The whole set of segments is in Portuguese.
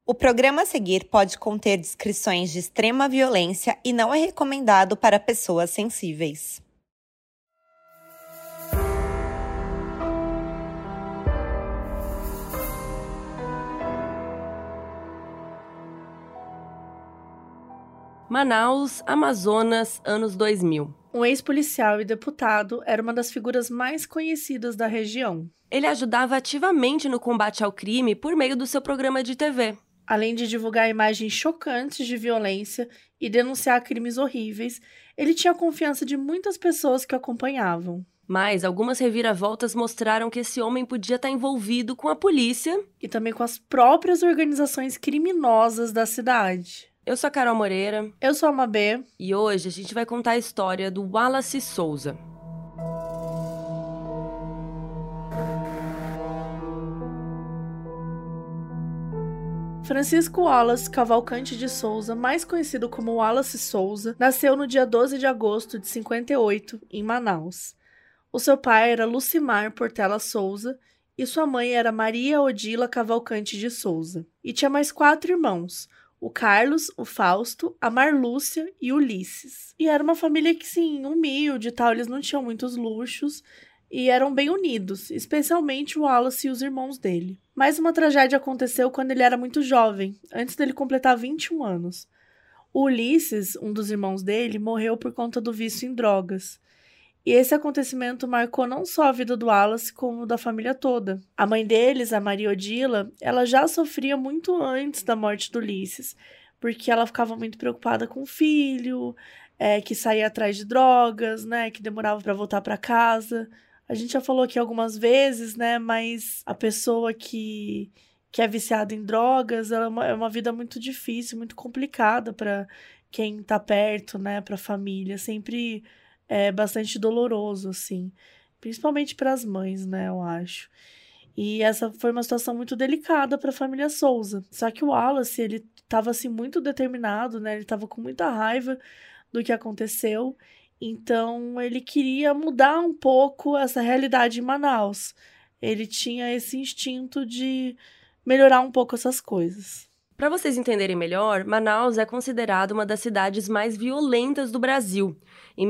O programa a seguir pode conter descrições de extrema violência e não é recomendado para pessoas sensíveis. Manaus, Amazonas, anos 2000. Um ex-policial e deputado era uma das figuras mais conhecidas da região. Ele ajudava ativamente no combate ao crime por meio do seu programa de TV. Além de divulgar imagens chocantes de violência e denunciar crimes horríveis, ele tinha a confiança de muitas pessoas que o acompanhavam. Mas algumas reviravoltas mostraram que esse homem podia estar envolvido com a polícia e também com as próprias organizações criminosas da cidade. Eu sou a Carol Moreira. Eu sou a Mabê. E hoje a gente vai contar a história do Wallace Souza. Francisco Wallace Cavalcante de Souza, mais conhecido como Wallace Souza, nasceu no dia 12 de agosto de 58, em Manaus. O seu pai era Lucimar Portela Souza e sua mãe era Maria Odila Cavalcante de Souza. E tinha mais 4 irmãos, o Carlos, o Fausto, a Marlúcia e o Ulisses. E era uma família que, sim, humilde e tal, eles não tinham muitos luxos e eram bem unidos, especialmente o Wallace e os irmãos dele. Mas uma tragédia aconteceu quando ele era muito jovem, antes dele completar 21 anos. O Ulisses, um dos irmãos dele, morreu por conta do vício em drogas. E esse acontecimento marcou não só a vida do Wallace, como da família toda. A mãe deles, a Maria Odila, ela já sofria muito antes da morte do Ulisses, porque ela ficava muito preocupada com o filho, que saía atrás de drogas, né, que demorava para voltar para casa. A gente já falou aqui algumas vezes, né, mas a pessoa que é viciada em drogas, ela é uma vida muito difícil, muito complicada para quem tá perto, né, para a família. Sempre é bastante doloroso, assim, principalmente para as mães, né, eu acho. E essa foi uma situação muito delicada para a família Souza. Só que o Wallace, ele estava assim muito determinado, né? Ele estava com muita raiva do que aconteceu. Então, ele queria mudar um pouco essa realidade em Manaus. Ele tinha esse instinto de melhorar um pouco essas coisas. Para vocês entenderem melhor, Manaus é considerada uma das cidades mais violentas do Brasil. Em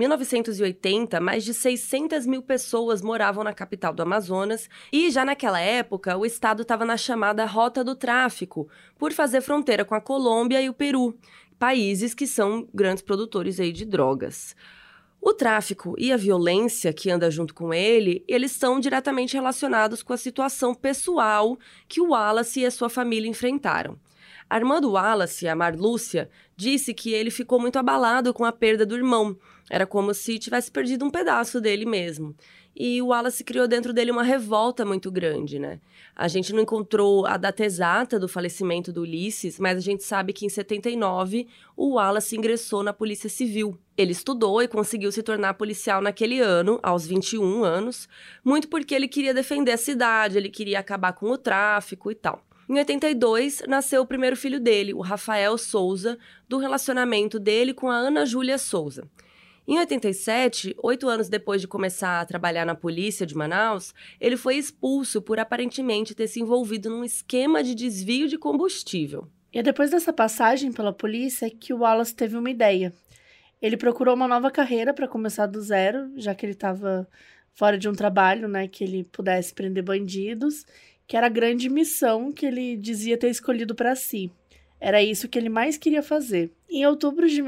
1980, mais de 600 mil pessoas moravam na capital do Amazonas e, já naquela época, o estado estava na chamada Rota do Tráfico, por fazer fronteira com a Colômbia e o Peru, países que são grandes produtores aí de drogas. O tráfico e a violência que anda junto com ele, eles estão diretamente relacionados com a situação pessoal que o Wallace e a sua família enfrentaram. A irmã do Wallace, a Marlúcia, disse que ele ficou muito abalado com a perda do irmão. Era como se tivesse perdido um pedaço dele mesmo. E o Wallace criou dentro dele uma revolta muito grande, né? A gente não encontrou a data exata do falecimento do Ulisses, mas a gente sabe que em 79 o Wallace ingressou na Polícia Civil. Ele estudou e conseguiu se tornar policial naquele ano, aos 21 anos, muito porque ele queria defender a cidade, ele queria acabar com o tráfico e tal. Em 82, nasceu o primeiro filho dele, o Rafael Souza, do relacionamento dele com a Ana Júlia Souza. Em 87, 8 anos depois de começar a trabalhar na polícia de Manaus, ele foi expulso por aparentemente ter se envolvido num esquema de desvio de combustível. E é depois dessa passagem pela polícia que o Wallace teve uma ideia. Ele procurou uma nova carreira para começar do zero, já que ele estava fora de um trabalho, né, que ele pudesse prender bandidos, que era a grande missão que ele dizia ter escolhido para si. Era isso que ele mais queria fazer. Em outubro de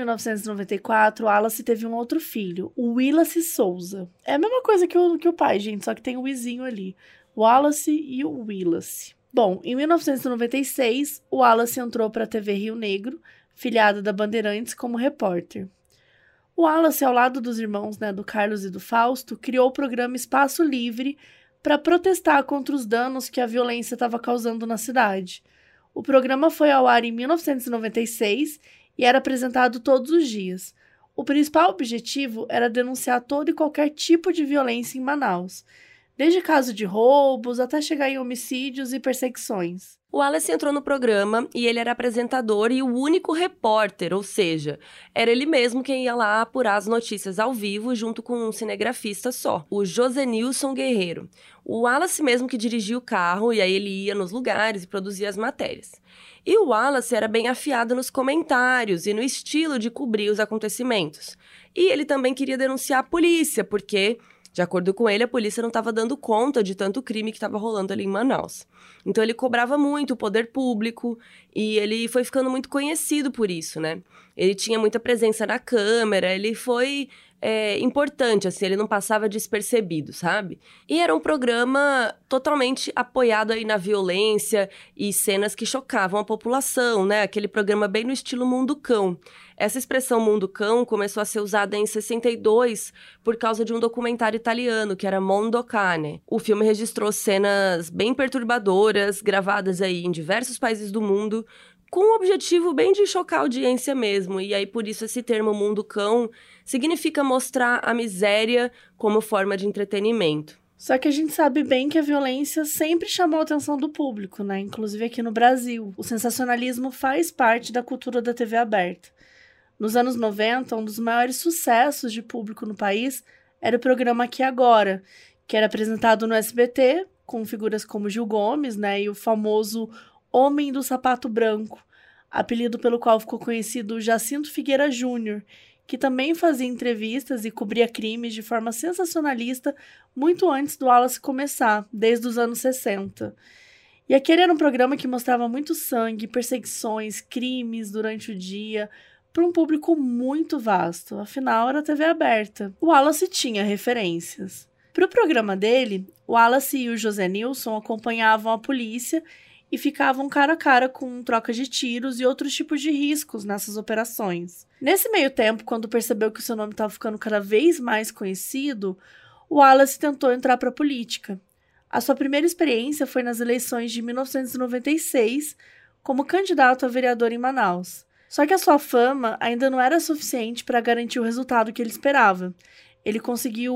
1994, Wallace teve um outro filho, o Wallace Souza. É a mesma coisa que o pai, gente, só que tem o izinho ali. Wallace e o Wallace. Bom, em 1996, o Wallace entrou para a TV Rio Negro, filiada da Bandeirantes, como repórter. O Wallace, ao lado dos irmãos, né, do Carlos e do Fausto, criou o programa Espaço Livre para protestar contra os danos que a violência estava causando na cidade. O programa foi ao ar em 1996 e era apresentado todos os dias. O principal objetivo era denunciar todo e qualquer tipo de violência em Manaus, desde casos de roubos até chegar em homicídios e perseguições. O Wallace entrou no programa e ele era apresentador e o único repórter, ou seja, era ele mesmo quem ia lá apurar as notícias ao vivo junto com um cinegrafista só, o Josenilson Guerreiro. O Wallace mesmo que dirigia o carro e aí ele ia nos lugares e produzia as matérias. E o Wallace era bem afiado nos comentários e no estilo de cobrir os acontecimentos. E ele também queria denunciar a polícia, porque, de acordo com ele, a polícia não estava dando conta de tanto crime que estava rolando ali em Manaus. Então ele cobrava muito o poder público e ele foi ficando muito conhecido por isso, né? Ele tinha muita presença na câmera, ele foi importante, assim, ele não passava despercebido, sabe? E era um programa totalmente apoiado aí na violência e cenas que chocavam a população, né? Aquele programa bem no estilo Mundo Cão. Essa expressão Mundo Cão começou a ser usada em 62 por causa de um documentário italiano, que era Mondo Cane. O filme registrou cenas bem perturbadoras, gravadas aí em diversos países do mundo, com o objetivo bem de chocar a audiência mesmo. E aí, por isso, esse termo Mundo Cão significa mostrar a miséria como forma de entretenimento. Só que a gente sabe bem que a violência sempre chamou a atenção do público, né? Inclusive aqui no Brasil. O sensacionalismo faz parte da cultura da TV aberta. Nos anos 90, um dos maiores sucessos de público no país era o programa Aqui Agora, que era apresentado no SBT, com figuras como Gil Gomes, né? E o famoso Homem do Sapato Branco, apelido pelo qual ficou conhecido Jacinto Figueira Júnior, que também fazia entrevistas e cobria crimes de forma sensacionalista muito antes do Wallace começar, desde os anos 60. E aquele era um programa que mostrava muito sangue, perseguições, crimes durante o dia, para um público muito vasto, afinal era TV aberta. O Wallace tinha referências. Para o programa dele, o Wallace e o Josenilson acompanhavam a polícia e ficavam cara a cara com troca de tiros e outros tipos de riscos nessas operações. Nesse meio tempo, quando percebeu que o seu nome estava ficando cada vez mais conhecido, o Wallace tentou entrar para a política. A sua primeira experiência foi nas eleições de 1996, como candidato a vereador em Manaus. Só que a sua fama ainda não era suficiente para garantir o resultado que ele esperava. Ele conseguiu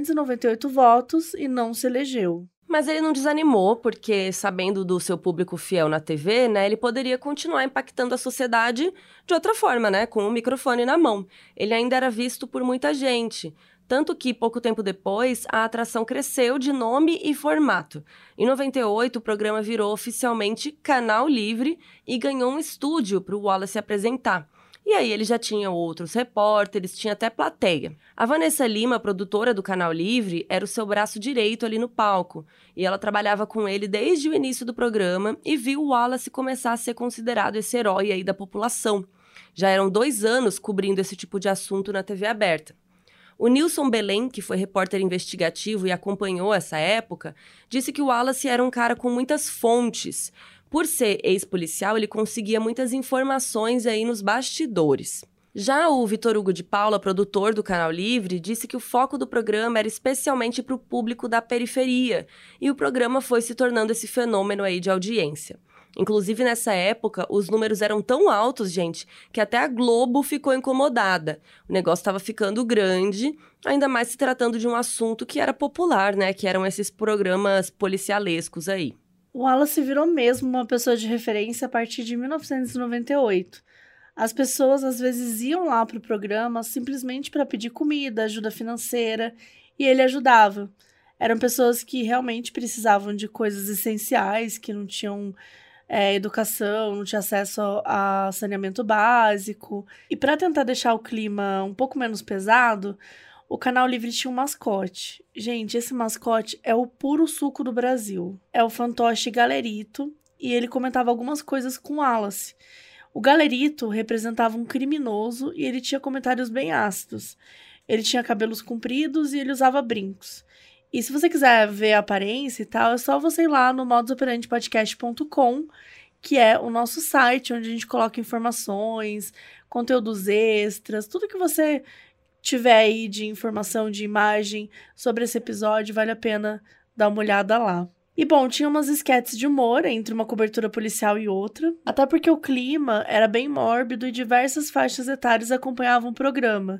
898 votos e não se elegeu. Mas ele não desanimou, porque sabendo do seu público fiel na TV, né, ele poderia continuar impactando a sociedade de outra forma, né, com o microfone na mão. Ele ainda era visto por muita gente, tanto que pouco tempo depois a atração cresceu de nome e formato. Em 98, o programa virou oficialmente Canal Livre e ganhou um estúdio para o Wallace se apresentar. E aí ele já tinha outros repórteres, tinha até plateia. A Vanessa Lima, produtora do Canal Livre, era o seu braço direito ali no palco. E ela trabalhava com ele desde o início do programa e viu o Wallace começar a ser considerado esse herói aí da população. Já eram 2 anos cobrindo esse tipo de assunto na TV aberta. O Nilson Belém, que foi repórter investigativo e acompanhou essa época, disse que o Wallace era um cara com muitas fontes. Por ser ex-policial, ele conseguia muitas informações aí nos bastidores. Já o Vitor Hugo de Paula, produtor do Canal Livre, disse que o foco do programa era especialmente para o público da periferia, e o programa foi se tornando esse fenômeno aí de audiência. Inclusive, nessa época, os números eram tão altos, gente, que até a Globo ficou incomodada. O negócio estava ficando grande, ainda mais se tratando de um assunto que era popular, né? Que eram esses programas policialescos aí. O Wallace virou mesmo uma pessoa de referência a partir de 1998. As pessoas às vezes iam lá para o programa simplesmente para pedir comida, ajuda financeira, e ele ajudava. Eram pessoas que realmente precisavam de coisas essenciais, que não tinham educação, não tinham acesso a saneamento básico. E para tentar deixar o clima um pouco menos pesado, o Canal Livre tinha um mascote. Gente, esse mascote é o puro suco do Brasil. É o fantoche Galerito, e ele comentava algumas coisas com Wallace. O Galerito representava um criminoso e ele tinha comentários bem ácidos. Ele tinha cabelos compridos e ele usava brincos. E se você quiser ver a aparência e tal, é só você ir lá no modusoperandipodcast.com, que é o nosso site onde a gente coloca informações, conteúdos extras, tudo que você tiver aí de informação, de imagem sobre esse episódio, vale a pena dar uma olhada lá. E bom, tinha umas esquetes de humor entre uma cobertura policial e outra, até porque o clima era bem mórbido e diversas faixas etárias acompanhavam o programa.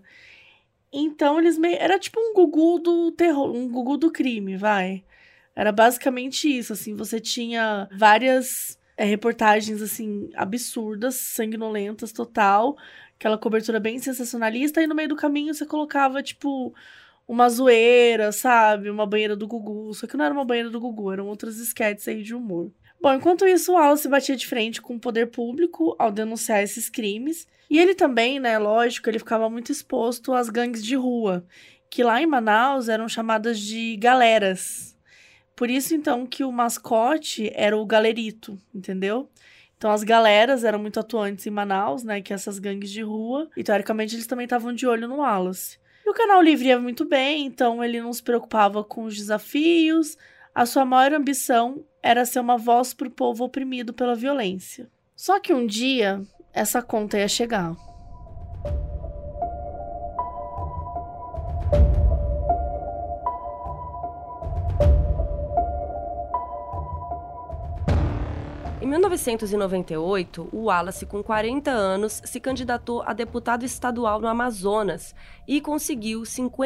Então era tipo um Gugu do terror, um Gugu do crime, vai. Era basicamente isso, assim, você tinha várias reportagens, assim, absurdas, sanguinolentas, total. Aquela cobertura bem sensacionalista. E no meio do caminho você colocava, tipo, uma zoeira, sabe? Uma banheira do Gugu. Só que não era uma banheira do Gugu, eram outras esquetes aí de humor. Bom, enquanto isso, o Wallace batia de frente com o poder público ao denunciar esses crimes. E ele também, né, lógico, ele ficava muito exposto às gangues de rua, que lá em Manaus eram chamadas de galeras. Por isso, então, que o mascote era o galerito, entendeu? Então, as galeras eram muito atuantes em Manaus, né, que essas gangues de rua. E, teoricamente, eles também estavam de olho no Wallace. E o Canal Livre ia muito bem, então ele não se preocupava com os desafios. A sua maior ambição era ser uma voz para o povo oprimido pela violência. Só que um dia, essa conta ia chegar. Em 1998, o Wallace, com 40 anos, se candidatou a deputado estadual no Amazonas e conseguiu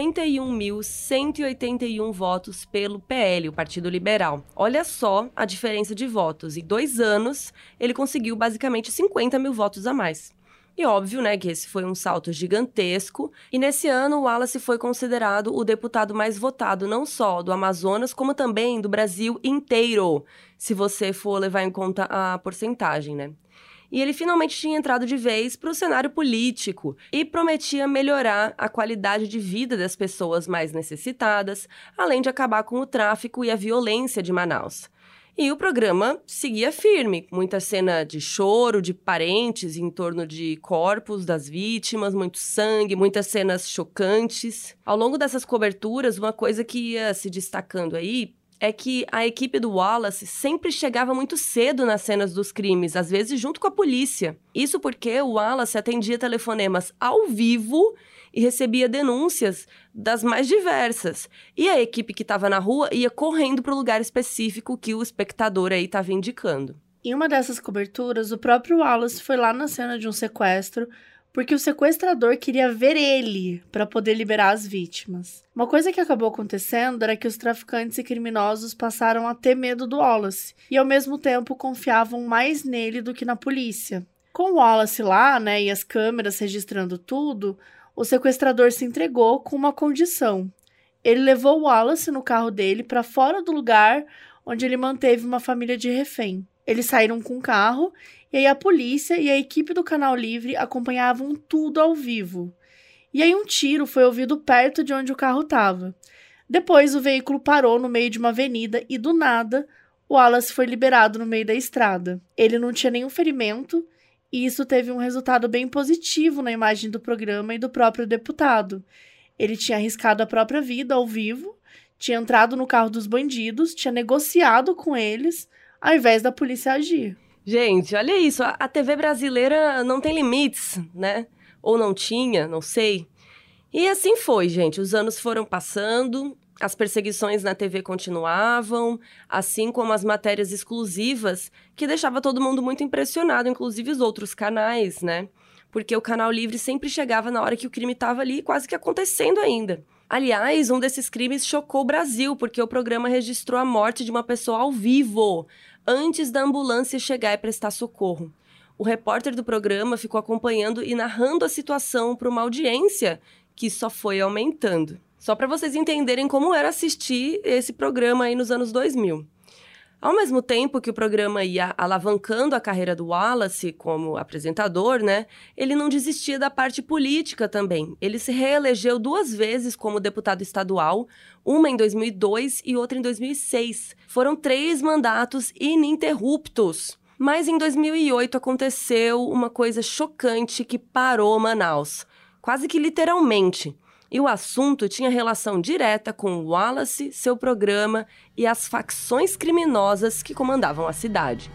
51.181 votos pelo PL, o Partido Liberal. Olha só a diferença de votos. Em 2 anos, ele conseguiu basicamente 50 mil votos a mais. E óbvio, né, que esse foi um salto gigantesco. E nesse ano, o Wallace foi considerado o deputado mais votado, não só do Amazonas, como também do Brasil inteiro, se você for levar em conta a porcentagem, né? E ele finalmente tinha entrado de vez para o cenário político e prometia melhorar a qualidade de vida das pessoas mais necessitadas, além de acabar com o tráfico e a violência de Manaus. E o programa seguia firme, muita cena de choro, de parentes em torno de corpos das vítimas, muito sangue, muitas cenas chocantes. Ao longo dessas coberturas, uma coisa que ia se destacando aí é que a equipe do Wallace sempre chegava muito cedo nas cenas dos crimes, às vezes junto com a polícia. Isso porque o Wallace atendia telefonemas ao vivo e recebia denúncias das mais diversas. E a equipe que estava na rua ia correndo para o lugar específico que o espectador aí estava indicando. Em uma dessas coberturas, o próprio Wallace foi lá na cena de um sequestro porque o sequestrador queria ver ele para poder liberar as vítimas. Uma coisa que acabou acontecendo era que os traficantes e criminosos passaram a ter medo do Wallace e, ao mesmo tempo, confiavam mais nele do que na polícia. Com o Wallace lá, né, e as câmeras registrando tudo, o sequestrador se entregou com uma condição. Ele levou o Wallace no carro dele para fora do lugar onde ele manteve uma família de refém. Eles saíram com o carro e aí a polícia e a equipe do Canal Livre acompanhavam tudo ao vivo. E aí um tiro foi ouvido perto de onde o carro estava. Depois o veículo parou no meio de uma avenida e do nada o Wallace foi liberado no meio da estrada. Ele não tinha nenhum ferimento e isso teve um resultado bem positivo na imagem do programa e do próprio deputado. Ele tinha arriscado a própria vida ao vivo, tinha entrado no carro dos bandidos, tinha negociado com eles, ao invés da polícia agir. Gente, olha isso, a TV brasileira não tem limites, né? Ou não tinha, não sei. E assim foi, gente, os anos foram passando, as perseguições na TV continuavam, assim como as matérias exclusivas, que deixava todo mundo muito impressionado, inclusive os outros canais, né? Porque o Canal Livre sempre chegava na hora que o crime estava ali quase que acontecendo ainda. Aliás, um desses crimes chocou o Brasil, porque o programa registrou a morte de uma pessoa ao vivo, antes da ambulância chegar e prestar socorro. O repórter do programa ficou acompanhando e narrando a situação para uma audiência que só foi aumentando. Só para vocês entenderem como era assistir esse programa aí nos anos 2000. Ao mesmo tempo que o programa ia alavancando a carreira do Wallace como apresentador, né, ele não desistia da parte política também. Ele se reelegeu 2 vezes como deputado estadual, uma em 2002 e outra em 2006. Foram 3 mandatos ininterruptos. Mas em 2008 aconteceu uma coisa chocante que parou Manaus, quase que literalmente. E o assunto tinha relação direta com o Wallace, seu programa e as facções criminosas que comandavam a cidade.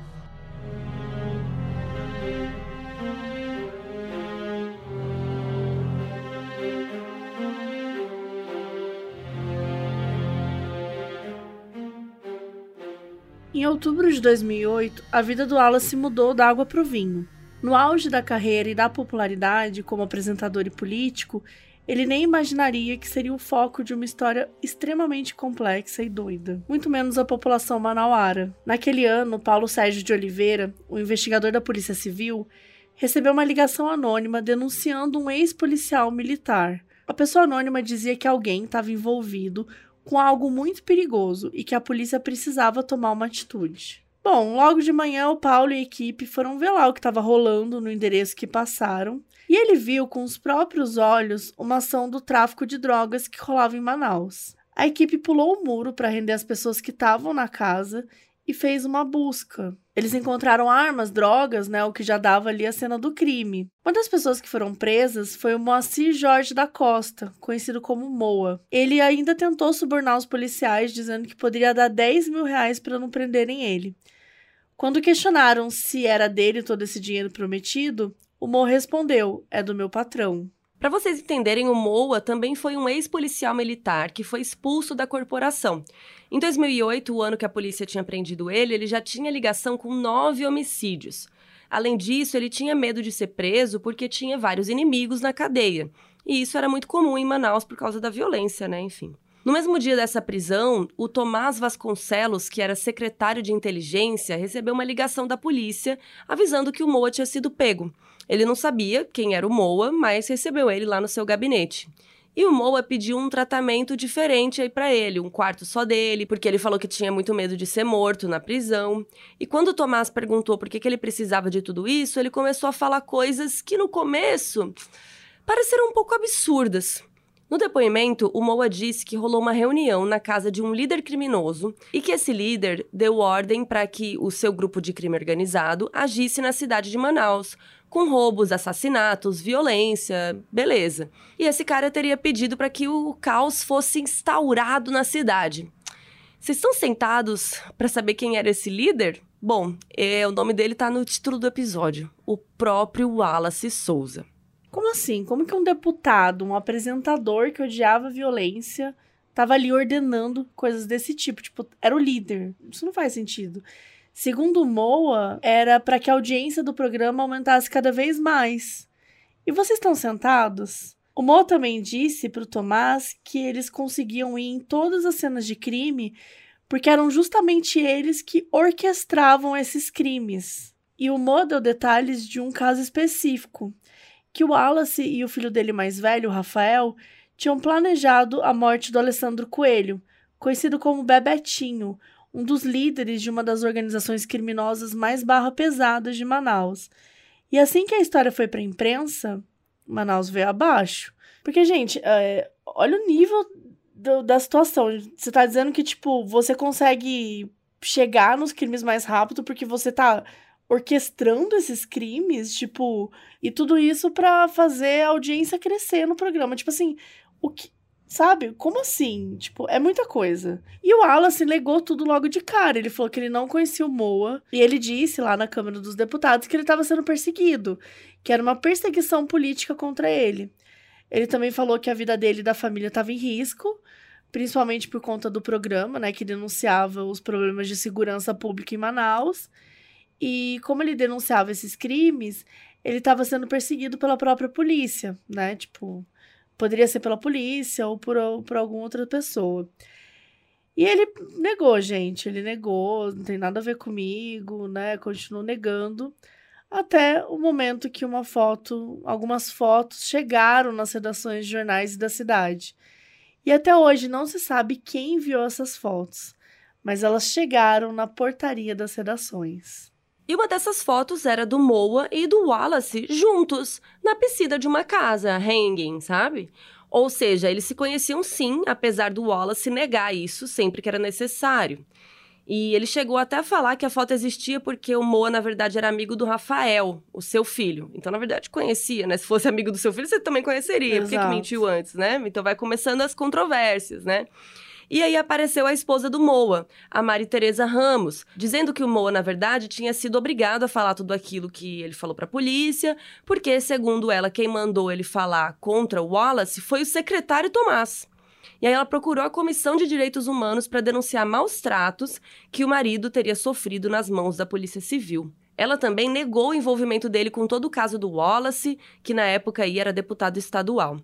Em outubro de 2008, a vida do Wallace mudou da água para o vinho. No auge da carreira e da popularidade como apresentador e político, ele nem imaginaria que seria o foco de uma história extremamente complexa e doida, muito menos a população manauara. Naquele ano, Paulo Sérgio de Oliveira, o investigador da Polícia Civil, recebeu uma ligação anônima denunciando um ex-policial militar. A pessoa anônima dizia que alguém estava envolvido com algo muito perigoso e que a polícia precisava tomar uma atitude. Bom, logo de manhã o Paulo e a equipe foram ver lá o que estava rolando no endereço que passaram, e ele viu com os próprios olhos uma ação do tráfico de drogas que rolava em Manaus. A equipe pulou o muro para render as pessoas que estavam na casa e fez uma busca. Eles encontraram armas, drogas, o que já dava ali a cena do crime. Uma das pessoas que foram presas foi o Moacir Jorge da Costa, conhecido como Moa. Ele ainda tentou subornar os policiais, dizendo que poderia dar R$10 mil para não prenderem ele. Quando questionaram se era dele todo esse dinheiro prometido, o Moa respondeu: "É do meu patrão". Para vocês entenderem, o Moa também foi um ex-policial militar que foi expulso da corporação. Em 2008, o ano que a polícia tinha prendido ele já tinha ligação com 9 homicídios. Além disso, ele tinha medo de ser preso porque tinha vários inimigos na cadeia. E isso era muito comum em Manaus por causa da violência, enfim. No mesmo dia dessa prisão, o Tomás Vasconcelos, que era secretário de inteligência, recebeu uma ligação da polícia avisando que o Moa tinha sido pego. Ele não sabia quem era o Moa, mas recebeu ele lá no seu gabinete. E o Moa pediu um tratamento diferente aí pra ele, um quarto só dele, porque ele falou que tinha muito medo de ser morto na prisão. E quando o Tomás perguntou por que ele precisava de tudo isso, ele começou a falar coisas que no começo pareceram um pouco absurdas. No depoimento, o Moa disse que rolou uma reunião na casa de um líder criminoso e que esse líder deu ordem para que o seu grupo de crime organizado agisse na cidade de Manaus, com roubos, assassinatos, violência, beleza. E esse cara teria pedido para que o caos fosse instaurado na cidade. Vocês estão sentados para saber quem era esse líder? Bom, o nome dele tá no título do episódio, o próprio Wallace Souza. Como assim? Como que um deputado, um apresentador que odiava a violência, tava ali ordenando coisas desse tipo? Tipo, era o líder. Isso não faz sentido. Segundo o Moa, era para que a audiência do programa aumentasse cada vez mais. E vocês estão sentados? O Moa também disse pro Tomás que eles conseguiam ir em todas as cenas de crime porque eram justamente eles que orquestravam esses crimes. E o Moa deu detalhes de um caso específico, que o Wallace e o filho dele mais velho, o Rafael, tinham planejado a morte do Alessandro Coelho, conhecido como Bebetinho, um dos líderes de uma das organizações criminosas mais barra-pesadas de Manaus. E assim que a história foi para a imprensa, Manaus veio abaixo. Porque, gente, olha o nível da situação. Você tá dizendo que, você consegue chegar nos crimes mais rápido porque você tá orquestrando esses crimes, e tudo isso pra fazer a audiência crescer no programa. O que, sabe? Como assim? É muita coisa. E o Wallace negou tudo logo de cara. Ele falou que ele não conhecia o Moa, e ele disse lá na Câmara dos Deputados que ele estava sendo perseguido, que era uma perseguição política contra ele. Ele também falou que a vida dele e da família estava em risco, principalmente por conta do programa, que denunciava os problemas de segurança pública em Manaus. E como ele denunciava esses crimes, ele estava sendo perseguido pela própria polícia, poderia ser pela polícia ou por alguma outra pessoa. E ele negou, gente, não tem nada a ver comigo, continuou negando, até o momento que algumas fotos chegaram nas redações de jornais da cidade. E até hoje não se sabe quem enviou essas fotos, mas elas chegaram na portaria das redações. E uma dessas fotos era do Moa e do Wallace juntos, na piscina de uma casa, hanging, sabe? Ou seja, eles se conheciam sim, apesar do Wallace negar isso sempre que era necessário. E ele chegou até a falar que a foto existia porque o Moa, na verdade, era amigo do Rafael, o seu filho. Então, na verdade, conhecia, Se fosse amigo do seu filho, você também conheceria. Exato. Por que mentiu antes, Então vai começando as controvérsias, E aí apareceu a esposa do Moa, a Mari Tereza Ramos, dizendo que o Moa, na verdade, tinha sido obrigado a falar tudo aquilo que ele falou pra polícia, porque, segundo ela, quem mandou ele falar contra o Wallace foi o secretário Tomás. E aí ela procurou a Comissão de Direitos Humanos para denunciar maus tratos que o marido teria sofrido nas mãos da Polícia Civil. Ela também negou o envolvimento dele com todo o caso do Wallace, que na época aí era deputado estadual.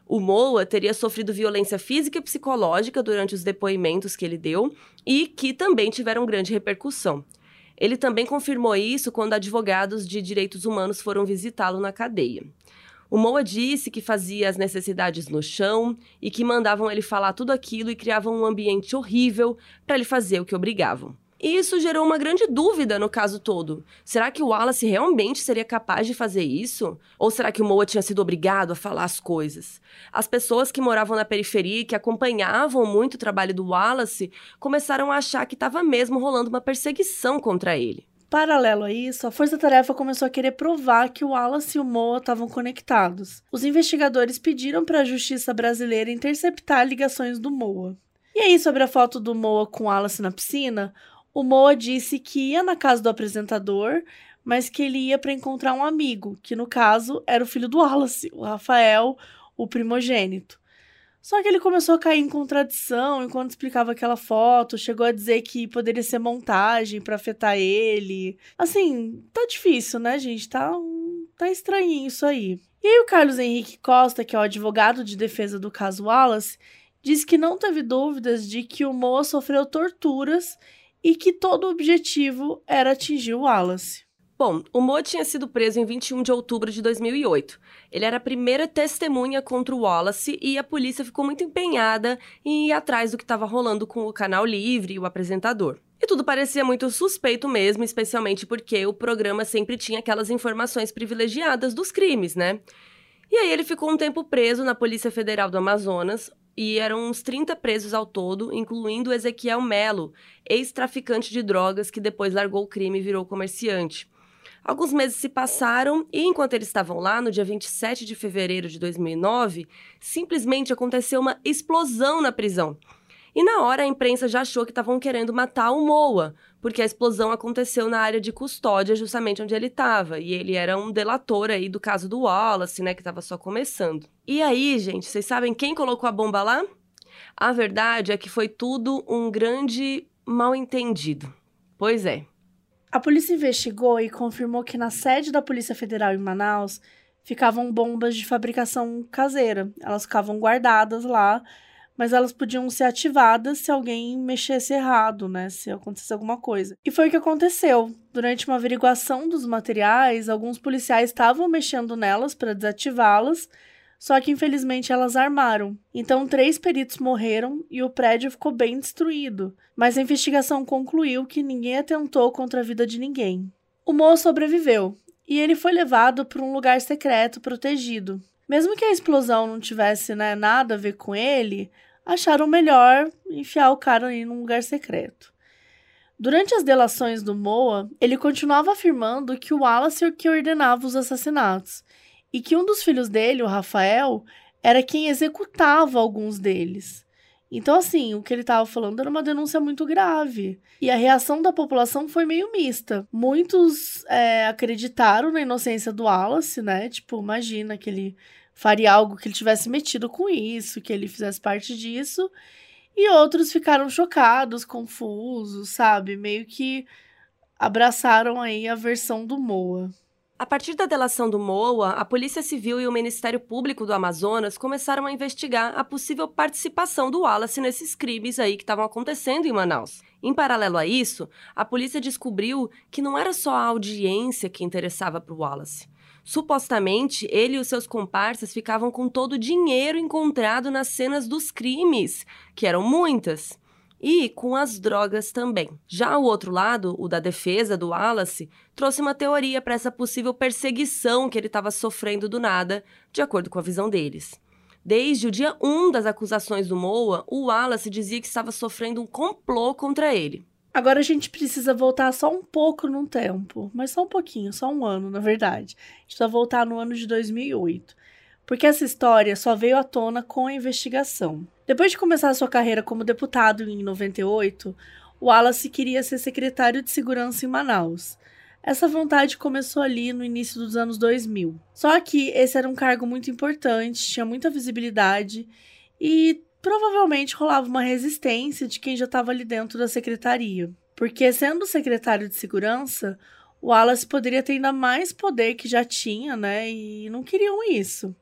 O Moa teria sofrido violência física e psicológica durante os depoimentos que ele deu e que também tiveram grande repercussão. Ele também confirmou isso quando advogados de direitos humanos foram visitá-lo na cadeia. O Moa disse que fazia as necessidades no chão e que mandavam ele falar tudo aquilo e criavam um ambiente horrível para ele fazer o que obrigavam. E isso gerou uma grande dúvida no caso todo. Será que o Wallace realmente seria capaz de fazer isso? Ou será que o Moa tinha sido obrigado a falar as coisas? As pessoas que moravam na periferia e que acompanhavam muito o trabalho do Wallace começaram a achar que estava mesmo rolando uma perseguição contra ele. Paralelo a isso, a Força Tarefa começou a querer provar que o Wallace e o Moa estavam conectados. Os investigadores pediram para a justiça brasileira interceptar ligações do Moa. E aí, sobre a foto do Moa com o Wallace na piscina, o Moa disse que ia na casa do apresentador, mas que ele ia para encontrar um amigo, que no caso era o filho do Wallace, o Rafael, o primogênito. Só que ele começou a cair em contradição enquanto explicava aquela foto, chegou a dizer que poderia ser montagem para afetar ele. Assim, tá difícil, né, gente? Tá estranhinho isso aí. E aí o Carlos Henrique Costa, que é o advogado de defesa do caso Wallace, disse que não teve dúvidas de que o Moa sofreu torturas e que todo o objetivo era atingir o Wallace. Bom, o Moa tinha sido preso em 21 de outubro de 2008. Ele era a primeira testemunha contra o Wallace e a polícia ficou muito empenhada em ir atrás do que estava rolando com o Canal Livre e o apresentador. E tudo parecia muito suspeito mesmo, especialmente porque o programa sempre tinha aquelas informações privilegiadas dos crimes, né? E aí ele ficou um tempo preso na Polícia Federal do Amazonas, e eram uns 30 presos ao todo, incluindo Ezequiel Melo, ex-traficante de drogas que depois largou o crime e virou comerciante. Alguns meses se passaram e, enquanto eles estavam lá, no dia 27 de fevereiro de 2009, simplesmente aconteceu uma explosão na prisão. E na hora a imprensa já achou que estavam querendo matar o Moa, porque a explosão aconteceu na área de custódia, justamente onde ele estava. E ele era um delator aí do caso do Wallace, né, que estava só começando. E aí, gente, vocês sabem quem colocou a bomba lá? A verdade é que foi tudo um grande mal-entendido. Pois é. A polícia investigou e confirmou que na sede da Polícia Federal em Manaus ficavam bombas de fabricação caseira. Elas ficavam guardadas lá, mas elas podiam ser ativadas se alguém mexesse errado, né? Se acontecesse alguma coisa. E foi o que aconteceu. Durante uma averiguação dos materiais, alguns policiais estavam mexendo nelas para desativá-las, só que infelizmente elas armaram. Então 3 peritos morreram e o prédio ficou bem destruído. Mas a investigação concluiu que ninguém atentou contra a vida de ninguém. O Moa sobreviveu e ele foi levado para um lugar secreto protegido. Mesmo que a explosão não tivesse, né, nada a ver com ele, acharam melhor enfiar o cara aí num lugar secreto. Durante as delações do Moa, ele continuava afirmando que o Wallace que ordenava os assassinatos e que um dos filhos dele, o Rafael, era quem executava alguns deles. Então, assim, o que ele estava falando era uma denúncia muito grave. E a reação da população foi meio mista. Muitos acreditaram na inocência do Wallace, né? Tipo, imagina que ele faria algo, que ele tivesse metido com isso, que ele fizesse parte disso. E outros ficaram chocados, confusos, sabe? Meio que abraçaram aí a versão do Moa. A partir da delação do Moa, a Polícia Civil e o Ministério Público do Amazonas começaram a investigar a possível participação do Wallace nesses crimes aí que estavam acontecendo em Manaus. Em paralelo a isso, a polícia descobriu que não era só a audiência que interessava para o Wallace. Supostamente, ele e os seus comparsas ficavam com todo o dinheiro encontrado nas cenas dos crimes, que eram muitas. E com as drogas também. Já o outro lado, o da defesa do Wallace, trouxe uma teoria para essa possível perseguição que ele estava sofrendo do nada, de acordo com a visão deles. Desde o dia 1 das acusações do Moa, o Wallace dizia que estava sofrendo um complô contra ele. Agora a gente precisa voltar só um pouco no tempo, mas só um pouquinho, só um ano, na verdade. A gente vai voltar no ano de 2008. Porque essa história só veio à tona com a investigação. Depois de começar sua carreira como deputado em 98, o Wallace queria ser secretário de segurança em Manaus. Essa vontade começou ali no início dos anos 2000. Só que esse era um cargo muito importante, tinha muita visibilidade e provavelmente rolava uma resistência de quem já estava ali dentro da secretaria. Porque sendo secretário de segurança, o Wallace poderia ter ainda mais poder que já tinha, né? E não queriam isso.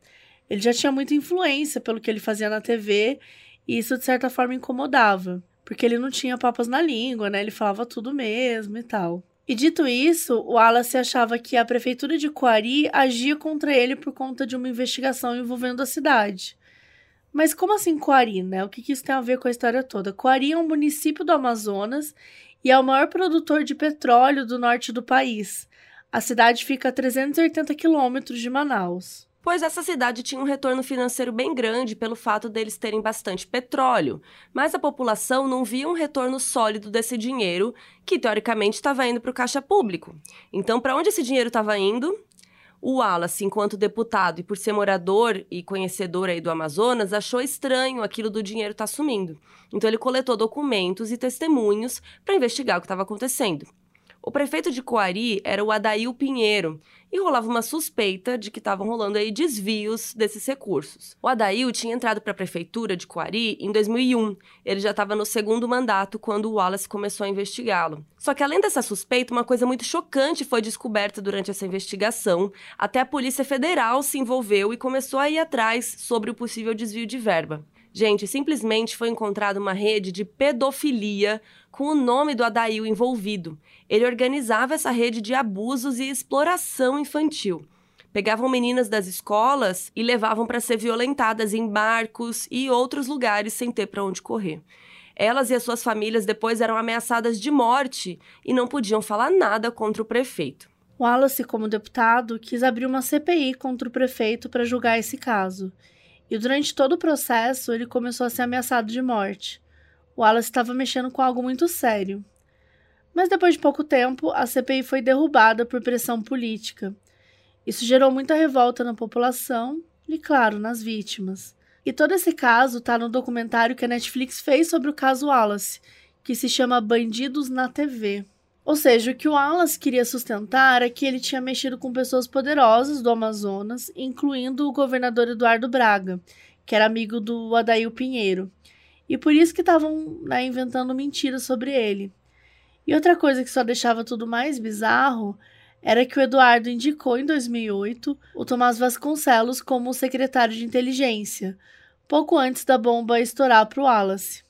Ele já tinha muita influência pelo que ele fazia na TV e isso, de certa forma, incomodava. Porque ele não tinha papas na língua, né? Ele falava tudo mesmo e tal. E dito isso, o Wallace achava que a prefeitura de Coari agia contra ele por conta de uma investigação envolvendo a cidade. Mas como assim Coari, né? O que isso tem a ver com a história toda? Coari é um município do Amazonas e é o maior produtor de petróleo do norte do país. A cidade fica a 380 quilômetros de Manaus. Pois essa cidade tinha um retorno financeiro bem grande pelo fato deles terem bastante petróleo, mas a população não via um retorno sólido desse dinheiro, que teoricamente estava indo para o caixa público. Então, para onde esse dinheiro estava indo? O Wallace, enquanto deputado e por ser morador e conhecedor aí do Amazonas, achou estranho aquilo do dinheiro estar sumindo. Então, ele coletou documentos e testemunhos para investigar o que estava acontecendo. O prefeito de Coari era o Adail Pinheiro, e rolava uma suspeita de que estavam rolando aí desvios desses recursos. O Adail tinha entrado para a prefeitura de Coari em 2001. Ele já estava no segundo mandato quando o Wallace começou a investigá-lo. Só que além dessa suspeita, uma coisa muito chocante foi descoberta durante essa investigação. Até a Polícia Federal se envolveu e começou a ir atrás sobre o possível desvio de verba. Gente, simplesmente foi encontrada uma rede de pedofilia com o nome do Adail envolvido. Ele organizava essa rede de abusos e exploração infantil. Pegavam meninas das escolas e levavam para ser violentadas em barcos e outros lugares sem ter para onde correr. Elas e as suas famílias depois eram ameaçadas de morte e não podiam falar nada contra o prefeito. Wallace, como deputado, quis abrir uma CPI contra o prefeito para julgar esse caso. E durante todo o processo, ele começou a ser ameaçado de morte. Wallace estava mexendo com algo muito sério. Mas depois de pouco tempo, a CPI foi derrubada por pressão política. Isso gerou muita revolta na população e, claro, nas vítimas. E todo esse caso está no documentário que a Netflix fez sobre o caso Wallace, que se chama Bandidos na TV. Ou seja, o que o Wallace queria sustentar é que ele tinha mexido com pessoas poderosas do Amazonas, incluindo o governador Eduardo Braga, que era amigo do Adail Pinheiro. E por isso que estavam inventando mentiras sobre ele. E outra coisa que só deixava tudo mais bizarro era que o Eduardo indicou em 2008 o Tomás Vasconcelos como secretário de inteligência, pouco antes da bomba estourar para o Wallace.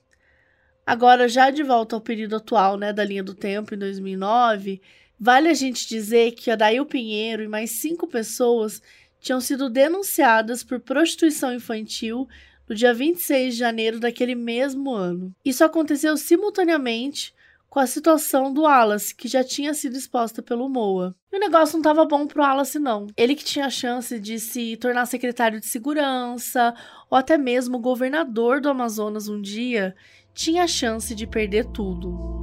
Agora, já de volta ao período atual, da linha do tempo, em 2009, vale a gente dizer que Adail Pinheiro e mais 5 pessoas tinham sido denunciadas por prostituição infantil no dia 26 de janeiro daquele mesmo ano. Isso aconteceu simultaneamente com a situação do Wallace, que já tinha sido exposta pelo MOA. E o negócio não estava bom pro Wallace, não. Ele que tinha a chance de se tornar secretário de segurança, ou até mesmo governador do Amazonas um dia, tinha a chance de perder tudo.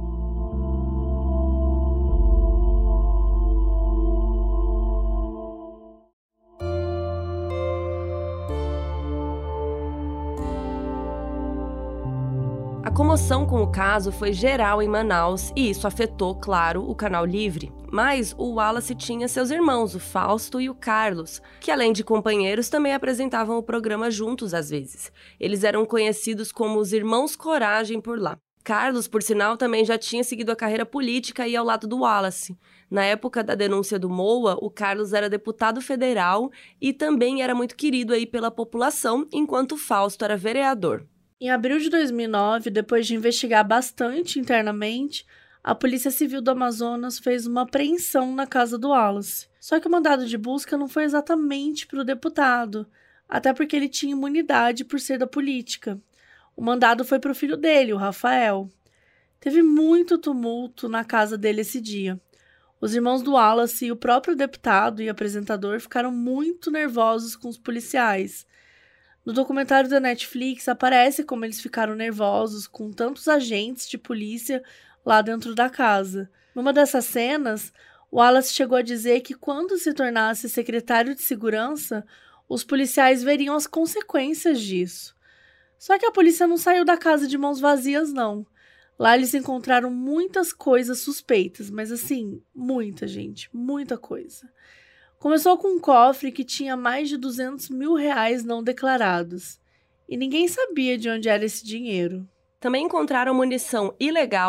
A comoção com o caso foi geral em Manaus e isso afetou, claro, o Canal Livre. Mas o Wallace tinha seus irmãos, o Fausto e o Carlos, que além de companheiros também apresentavam o programa juntos às vezes. Eles eram conhecidos como os Irmãos Coragem por lá. Carlos, por sinal, também já tinha seguido a carreira política e ao lado do Wallace. Na época da denúncia do MOA, o Carlos era deputado federal e também era muito querido aí pela população, enquanto o Fausto era vereador. Em abril de 2009, depois de investigar bastante internamente, a Polícia Civil do Amazonas fez uma apreensão na casa do Wallace. Só que o mandado de busca não foi exatamente para o deputado, até porque ele tinha imunidade por ser da política. O mandado foi para o filho dele, o Rafael. Teve muito tumulto na casa dele esse dia. Os irmãos do Wallace e o próprio deputado e apresentador ficaram muito nervosos com os policiais. No documentário da Netflix aparece como eles ficaram nervosos com tantos agentes de polícia lá dentro da casa. Numa dessas cenas, Wallace chegou a dizer que quando se tornasse secretário de segurança, os policiais veriam as consequências disso. Só que a polícia não saiu da casa de mãos vazias, não. Lá eles encontraram muitas coisas suspeitas, mas assim, muita gente, muita coisa. Começou com um cofre que tinha mais de R$200 mil não declarados. E ninguém sabia de onde era esse dinheiro. Também encontraram munição ilegal,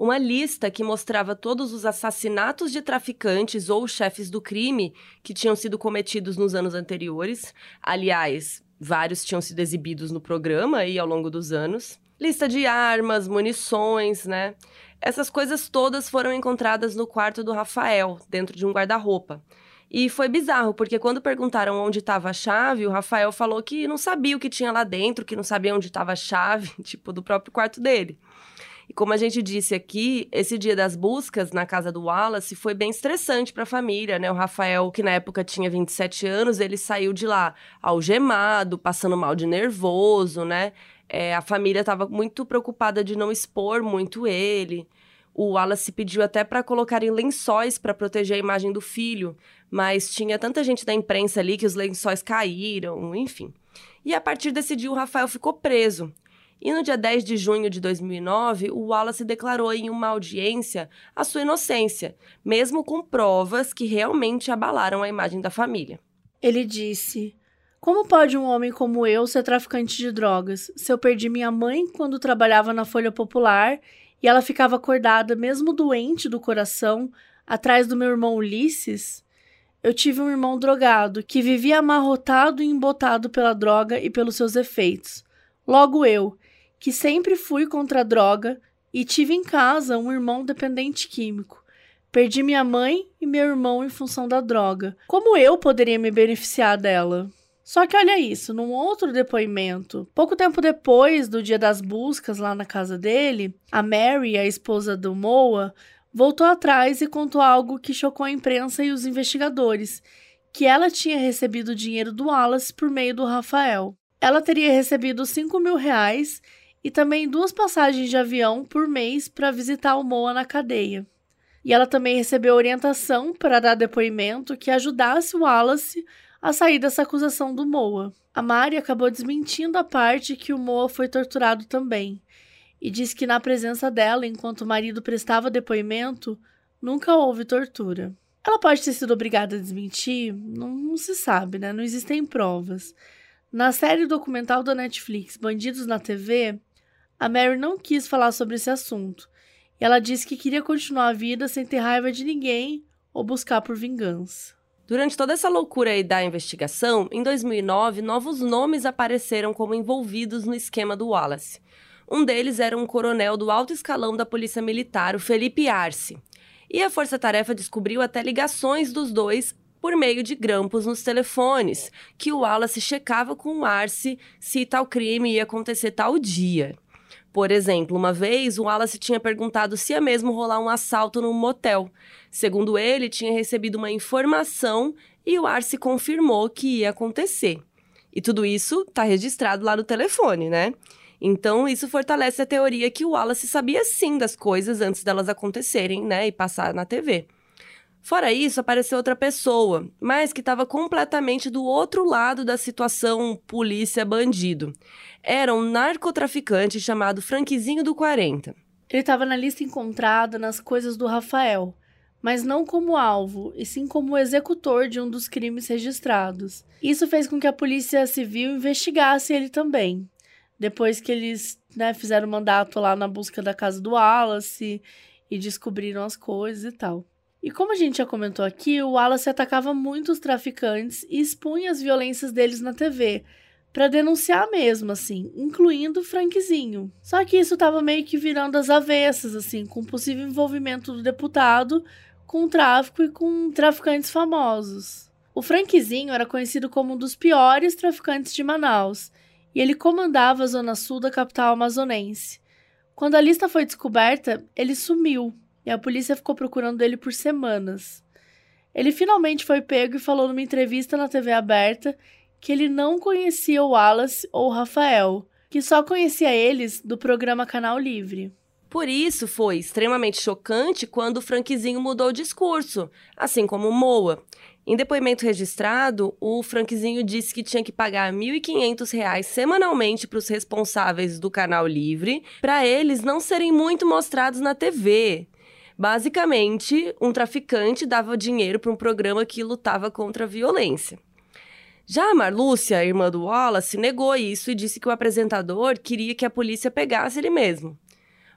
uma lista que mostrava todos os assassinatos de traficantes ou chefes do crime que tinham sido cometidos nos anos anteriores. Aliás, vários tinham sido exibidos no programa aí ao longo dos anos. Lista de armas, munições, né? Essas coisas todas foram encontradas no quarto do Rafael, dentro de um guarda-roupa. E foi bizarro, porque quando perguntaram onde estava a chave, o Rafael falou que não sabia o que tinha lá dentro, que não sabia onde estava a chave, tipo, do próprio quarto dele. E como a gente disse aqui, esse dia das buscas na casa do Wallace foi bem estressante para a família, né? O Rafael, que na época tinha 27 anos, ele saiu de lá algemado, passando mal de nervoso, né? A família estava muito preocupada de não expor muito ele. O Wallace pediu até para colocarem lençóis para proteger a imagem do filho, mas tinha tanta gente da imprensa ali que os lençóis caíram, enfim. E a partir desse dia o Rafael ficou preso. E no dia 10 de junho de 2009, o Wallace declarou em uma audiência a sua inocência, mesmo com provas que realmente abalaram a imagem da família. Ele disse: "Como pode um homem como eu ser traficante de drogas? Se eu perdi minha mãe quando trabalhava na Folha Popular e ela ficava acordada, mesmo doente do coração, atrás do meu irmão Ulisses? Eu tive um irmão drogado que vivia amarrotado e embotado pela droga e pelos seus efeitos. Logo eu, que sempre fui contra a droga e tive em casa um irmão dependente químico. Perdi minha mãe e meu irmão em função da droga. Como eu poderia me beneficiar dela?" Só que olha isso, num outro depoimento, pouco tempo depois do dia das buscas lá na casa dele, a Mary, a esposa do Moa, voltou atrás e contou algo que chocou a imprensa e os investigadores, que ela tinha recebido dinheiro do Wallace por meio do Rafael. Ela teria recebido R$5.000 e também 2 passagens de avião por mês para visitar o Moa na cadeia. E ela também recebeu orientação para dar depoimento que ajudasse o Wallace a sair dessa acusação do Moa. A Mari acabou desmentindo a parte que o Moa foi torturado também, e disse que na presença dela, enquanto o marido prestava depoimento, nunca houve tortura. Ela pode ter sido obrigada a desmentir? Não se sabe, né? Não existem provas. Na série documental da Netflix, Bandidos na TV, a Mary não quis falar sobre esse assunto, e ela disse que queria continuar a vida sem ter raiva de ninguém ou buscar por vingança. Durante toda essa loucura aí da investigação, em 2009, novos nomes apareceram como envolvidos no esquema do Wallace. Um deles era um coronel do alto escalão da Polícia Militar, o Felipe Arce. E a Força-Tarefa descobriu até ligações dos dois por meio de grampos nos telefones, que o Wallace checava com o Arce se tal crime ia acontecer tal dia. Por exemplo, uma vez, o Wallace tinha perguntado se ia mesmo rolar um assalto num motel. Segundo ele, tinha recebido uma informação e o Arce confirmou que ia acontecer. E tudo isso está registrado lá no telefone, né? Então, isso fortalece a teoria que o Wallace sabia sim das coisas antes delas acontecerem, né? E passar na TV. Fora isso, apareceu outra pessoa, mas que estava completamente do outro lado da situação polícia-bandido. Era um narcotraficante chamado Franquezinho do 40. Ele estava na lista encontrada nas coisas do Rafael, mas não como alvo, e sim como executor de um dos crimes registrados. Isso fez com que a Polícia Civil investigasse ele também. Depois que eles, fizeram mandato lá na busca da casa do Wallace e descobriram as coisas e tal. E como a gente já comentou aqui, o Wallace atacava muito os traficantes e expunha as violências deles na TV, para denunciar mesmo, assim, incluindo o Franquezinho. Só que isso estava meio que virando as avessas, assim, com o possível envolvimento do deputado com o tráfico e com traficantes famosos. O Franquezinho era conhecido como um dos piores traficantes de Manaus, e ele comandava a zona sul da capital amazonense. Quando a lista foi descoberta, ele sumiu, e a polícia ficou procurando ele por semanas. Ele finalmente foi pego e falou numa entrevista na TV aberta que ele não conhecia o Wallace ou o Rafael, que só conhecia eles do programa Canal Livre. Por isso, foi extremamente chocante quando o Franquezinho mudou o discurso, assim como o Moa. Em depoimento registrado, o Franquezinho disse que tinha que pagar R$ 1.500 semanalmente para os responsáveis do Canal Livre, para eles não serem muito mostrados na TV. Basicamente, um traficante dava dinheiro para um programa que lutava contra a violência. Já a Marlúcia, a irmã do Wallace, negou isso e disse que o apresentador queria que a polícia pegasse ele mesmo.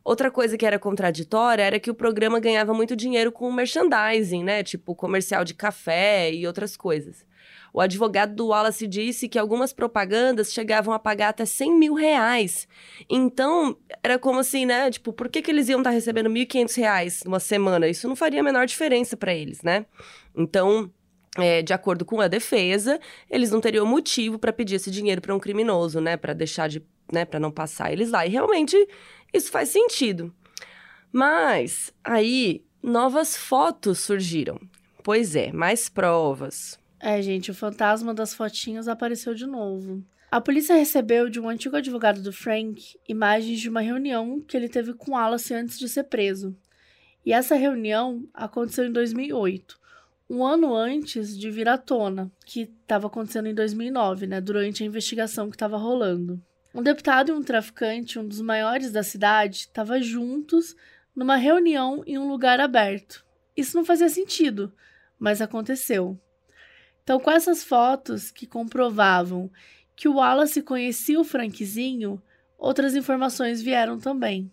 Outra coisa que era contraditória era que o programa ganhava muito dinheiro com merchandising, né? Tipo comercial de café e outras coisas. O advogado do Wallace disse que algumas propagandas chegavam a pagar até R$100 mil. Então, era como assim, né? Tipo, por que eles iam estar recebendo R$1.500 numa semana? Isso não faria a menor diferença para eles, né? Então, de acordo com a defesa, eles não teriam motivo para pedir esse dinheiro para um criminoso, né? Para deixar de, né? Para não passar eles lá. E realmente isso faz sentido. Mas aí novas fotos surgiram. Pois é, mais provas. Gente, o fantasma das fotinhas apareceu de novo. A polícia recebeu de um antigo advogado do Frank imagens de uma reunião que ele teve com Wallace antes de ser preso. E essa reunião aconteceu em 2008, um ano antes de vir à tona, que estava acontecendo em 2009, né, durante a investigação que estava rolando. Um deputado e um traficante, um dos maiores da cidade, estavam juntos numa reunião em um lugar aberto. Isso não fazia sentido, mas aconteceu. Então, com essas fotos que comprovavam que o Wallace conhecia o Frankzinho, outras informações vieram também.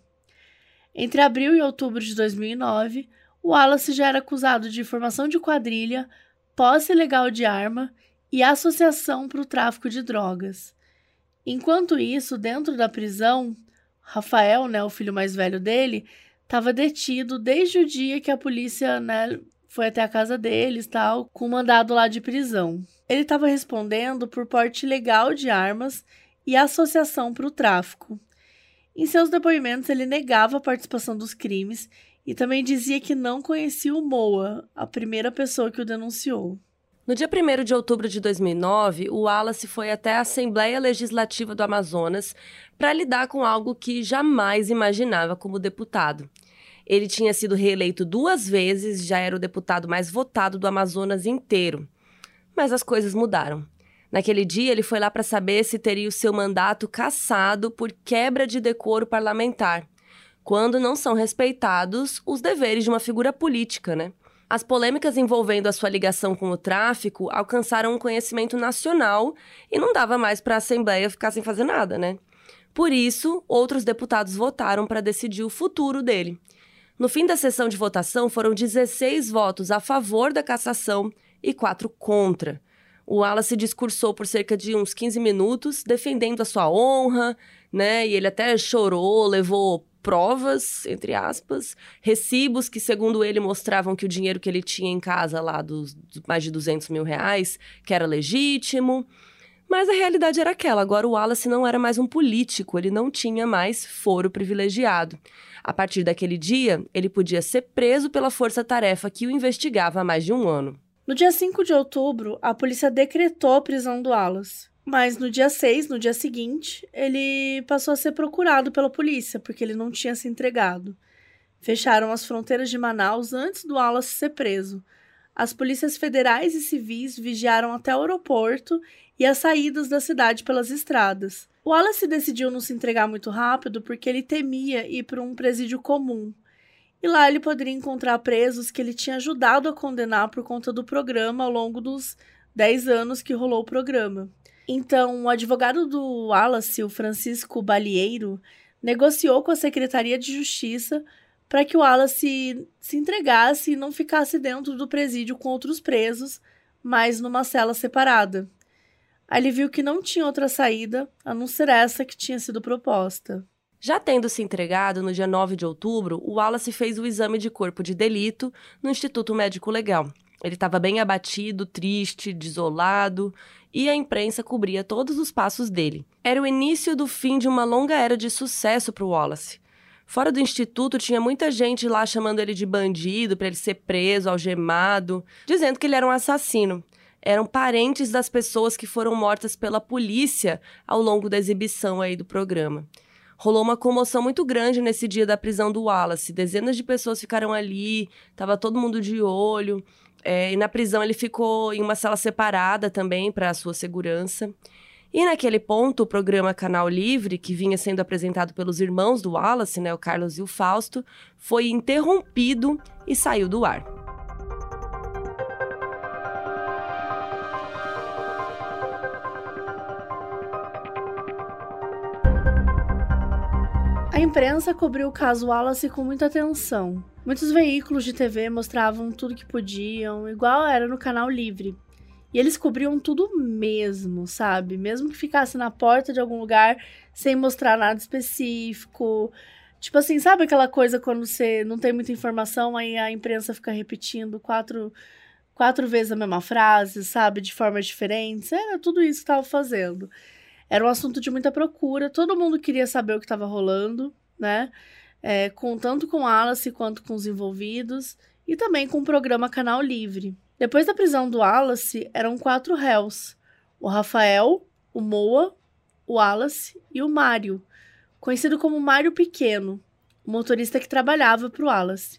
Entre abril e outubro de 2009, o Wallace já era acusado de formação de quadrilha, posse ilegal de arma e associação para o tráfico de drogas. Enquanto isso, dentro da prisão, Rafael, né, o filho mais velho dele, estava detido desde o dia que a polícia, né, foi até a casa deles, tal, com mandado lá de prisão. Ele estava respondendo por porte ilegal de armas e associação para o tráfico. Em seus depoimentos, ele negava a participação dos crimes e também dizia que não conhecia o Moa, a primeira pessoa que o denunciou. No dia 1º de outubro de 2009, o Wallace foi até a Assembleia Legislativa do Amazonas para lidar com algo que jamais imaginava como deputado. Ele tinha sido reeleito 2 vezes e já era o deputado mais votado do Amazonas inteiro. Mas as coisas mudaram. Naquele dia, ele foi lá para saber se teria o seu mandato cassado por quebra de decoro parlamentar, quando não são respeitados os deveres de uma figura política, né? As polêmicas envolvendo a sua ligação com o tráfico alcançaram um conhecimento nacional e não dava mais para a Assembleia ficar sem fazer nada, né? Por isso, outros deputados votaram para decidir o futuro dele. No fim da sessão de votação, foram 16 votos a favor da cassação e 4 contra. O Wallace discursou por cerca de uns 15 minutos, defendendo a sua honra, né? E ele até chorou, levou provas, entre aspas, recibos que, segundo ele, mostravam que o dinheiro que ele tinha em casa lá, dos mais de R$200 mil, que era legítimo. Mas a realidade era aquela, agora o Wallace não era mais um político, ele não tinha mais foro privilegiado. A partir daquele dia, ele podia ser preso pela força-tarefa que o investigava há mais de um ano. No dia 5 de outubro, a polícia decretou a prisão do Wallace. Mas no dia 6, no dia seguinte, ele passou a ser procurado pela polícia, porque ele não tinha se entregado. Fecharam as fronteiras de Manaus antes do Wallace ser preso. As polícias federais e civis vigiaram até o aeroporto e as saídas da cidade pelas estradas. O Wallace decidiu não se entregar muito rápido porque ele temia ir para um presídio comum. E lá ele poderia encontrar presos que ele tinha ajudado a condenar por conta do programa ao longo dos 10 anos que rolou o programa. Então, o advogado do Wallace, o Francisco Balieiro, negociou com a Secretaria de Justiça para que o Wallace se entregasse e não ficasse dentro do presídio com outros presos, mas numa cela separada. Aí ele viu que não tinha outra saída, a não ser essa que tinha sido proposta. Já tendo se entregado no dia 9 de outubro, o Wallace fez o exame de corpo de delito no Instituto Médico Legal. Ele estava bem abatido, triste, desolado, e a imprensa cobria todos os passos dele. Era o início do fim de uma longa era de sucesso para o Wallace. Fora do instituto, tinha muita gente lá chamando ele de bandido, para ele ser preso, algemado, dizendo que ele era um assassino. Eram parentes das pessoas que foram mortas pela polícia ao longo da exibição aí do programa. Rolou uma comoção muito grande nesse dia da prisão do Wallace. Dezenas de pessoas ficaram ali, estava todo mundo de olho. E na prisão ele ficou em uma sala separada também para a sua segurança. E naquele ponto, o programa Canal Livre, que vinha sendo apresentado pelos irmãos do Wallace, né, o Carlos e o Fausto, foi interrompido e saiu do ar. A imprensa cobriu o caso Wallace com muita atenção. Muitos veículos de TV mostravam tudo que podiam, igual era no Canal Livre. E eles cobriam tudo mesmo, sabe? Mesmo que ficasse na porta de algum lugar, sem mostrar nada específico. Tipo assim, sabe aquela coisa quando você não tem muita informação, aí a imprensa fica repetindo quatro vezes a mesma frase, sabe? De formas diferentes. Era tudo isso que estava fazendo. Era um assunto de muita procura, todo mundo queria saber o que estava rolando, né? Tanto com Wallace quanto com os envolvidos, e também com o programa Canal Livre. Depois da prisão do Wallace, eram 4 réus: o Rafael, o Moa, o Wallace e o Mário, conhecido como Mário Pequeno, o motorista que trabalhava para o Wallace.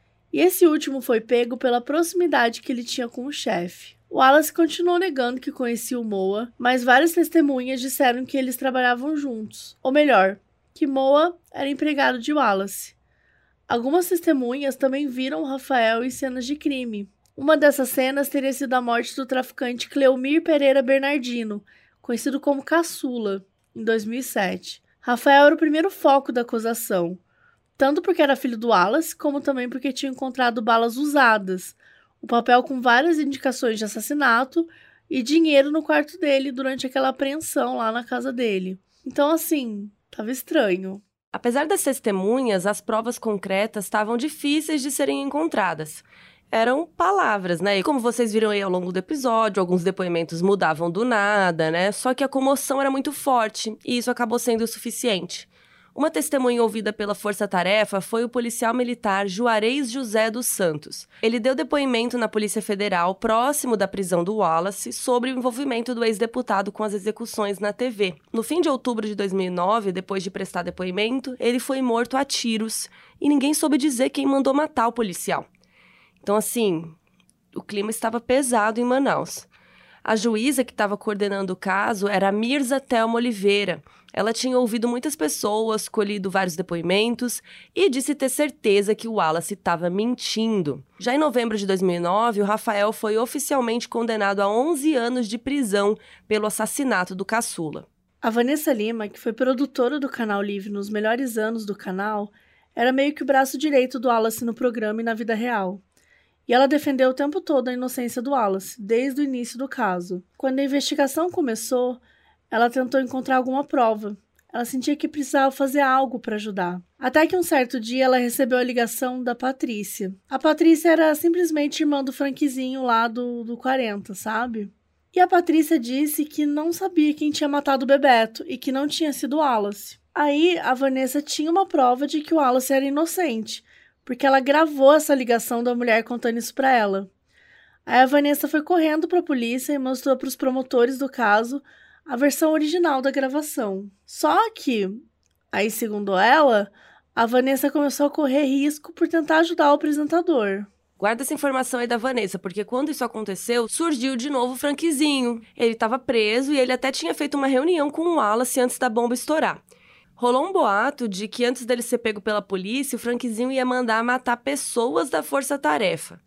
E esse último foi pego pela proximidade que ele tinha com o chefe. O Wallace continuou negando que conhecia o Moa, mas várias testemunhas disseram que eles trabalhavam juntos, ou melhor, que Moa era empregado de Wallace. Algumas testemunhas também viram o Rafael em cenas de crime. Uma dessas cenas teria sido a morte do traficante Cleomir Pereira Bernardino, conhecido como Caçula, em 2007. Rafael era o primeiro foco da acusação, tanto porque era filho do Wallace, como também porque tinha encontrado balas usadas, o papel com várias indicações de assassinato e dinheiro no quarto dele durante aquela apreensão lá na casa dele. Então, assim, tava estranho. Apesar das testemunhas, as provas concretas estavam difíceis de serem encontradas. Eram palavras, né? E como vocês viram aí ao longo do episódio, alguns depoimentos mudavam do nada, né? Só que a comoção era muito forte e isso acabou sendo o suficiente. Uma testemunha ouvida pela Força Tarefa foi o policial militar Juarez José dos Santos. Ele deu depoimento na Polícia Federal, próximo da prisão do Wallace, sobre o envolvimento do ex-deputado com as execuções na TV. No fim de outubro de 2009, depois de prestar depoimento, ele foi morto a tiros e ninguém soube dizer quem mandou matar o policial. Então, assim, o clima estava pesado em Manaus. A juíza que estava coordenando o caso era a Mirza Thelma Oliveira. Ela tinha ouvido muitas pessoas, colhido vários depoimentos e disse ter certeza que o Wallace estava mentindo. Já em novembro de 2009, o Rafael foi oficialmente condenado a 11 anos de prisão pelo assassinato do caçula. A Vanessa Lima, que foi produtora do Canal Livre nos melhores anos do canal, era meio que o braço direito do Wallace no programa e na vida real. E ela defendeu o tempo todo a inocência do Wallace, desde o início do caso. Quando a investigação começou, ela tentou encontrar alguma prova. Ela sentia que precisava fazer algo para ajudar. Até que um certo dia ela recebeu a ligação da Patrícia. A Patrícia era simplesmente irmã do Frankzinho lá do 40, sabe? E a Patrícia disse que não sabia quem tinha matado o Bebeto e que não tinha sido o Wallace. Aí a Vanessa tinha uma prova de que o Wallace era inocente, porque ela gravou essa ligação da mulher contando isso pra ela. Aí a Vanessa foi correndo pra polícia e mostrou pros promotores do caso a versão original da gravação. Só que, aí segundo ela, a Vanessa começou a correr risco por tentar ajudar o apresentador. Guarda essa informação aí da Vanessa, porque quando isso aconteceu, surgiu de novo o Frankzinho. Ele estava preso e ele até tinha feito uma reunião com o Wallace antes da bomba estourar. Rolou um boato de que antes dele ser pego pela polícia, o Frankzinho ia mandar matar pessoas da Força Tarefa.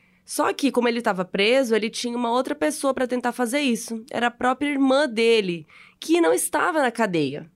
Só que, como ele estava preso, ele tinha uma outra pessoa para tentar fazer isso. Era a própria irmã dele, que não estava na cadeia.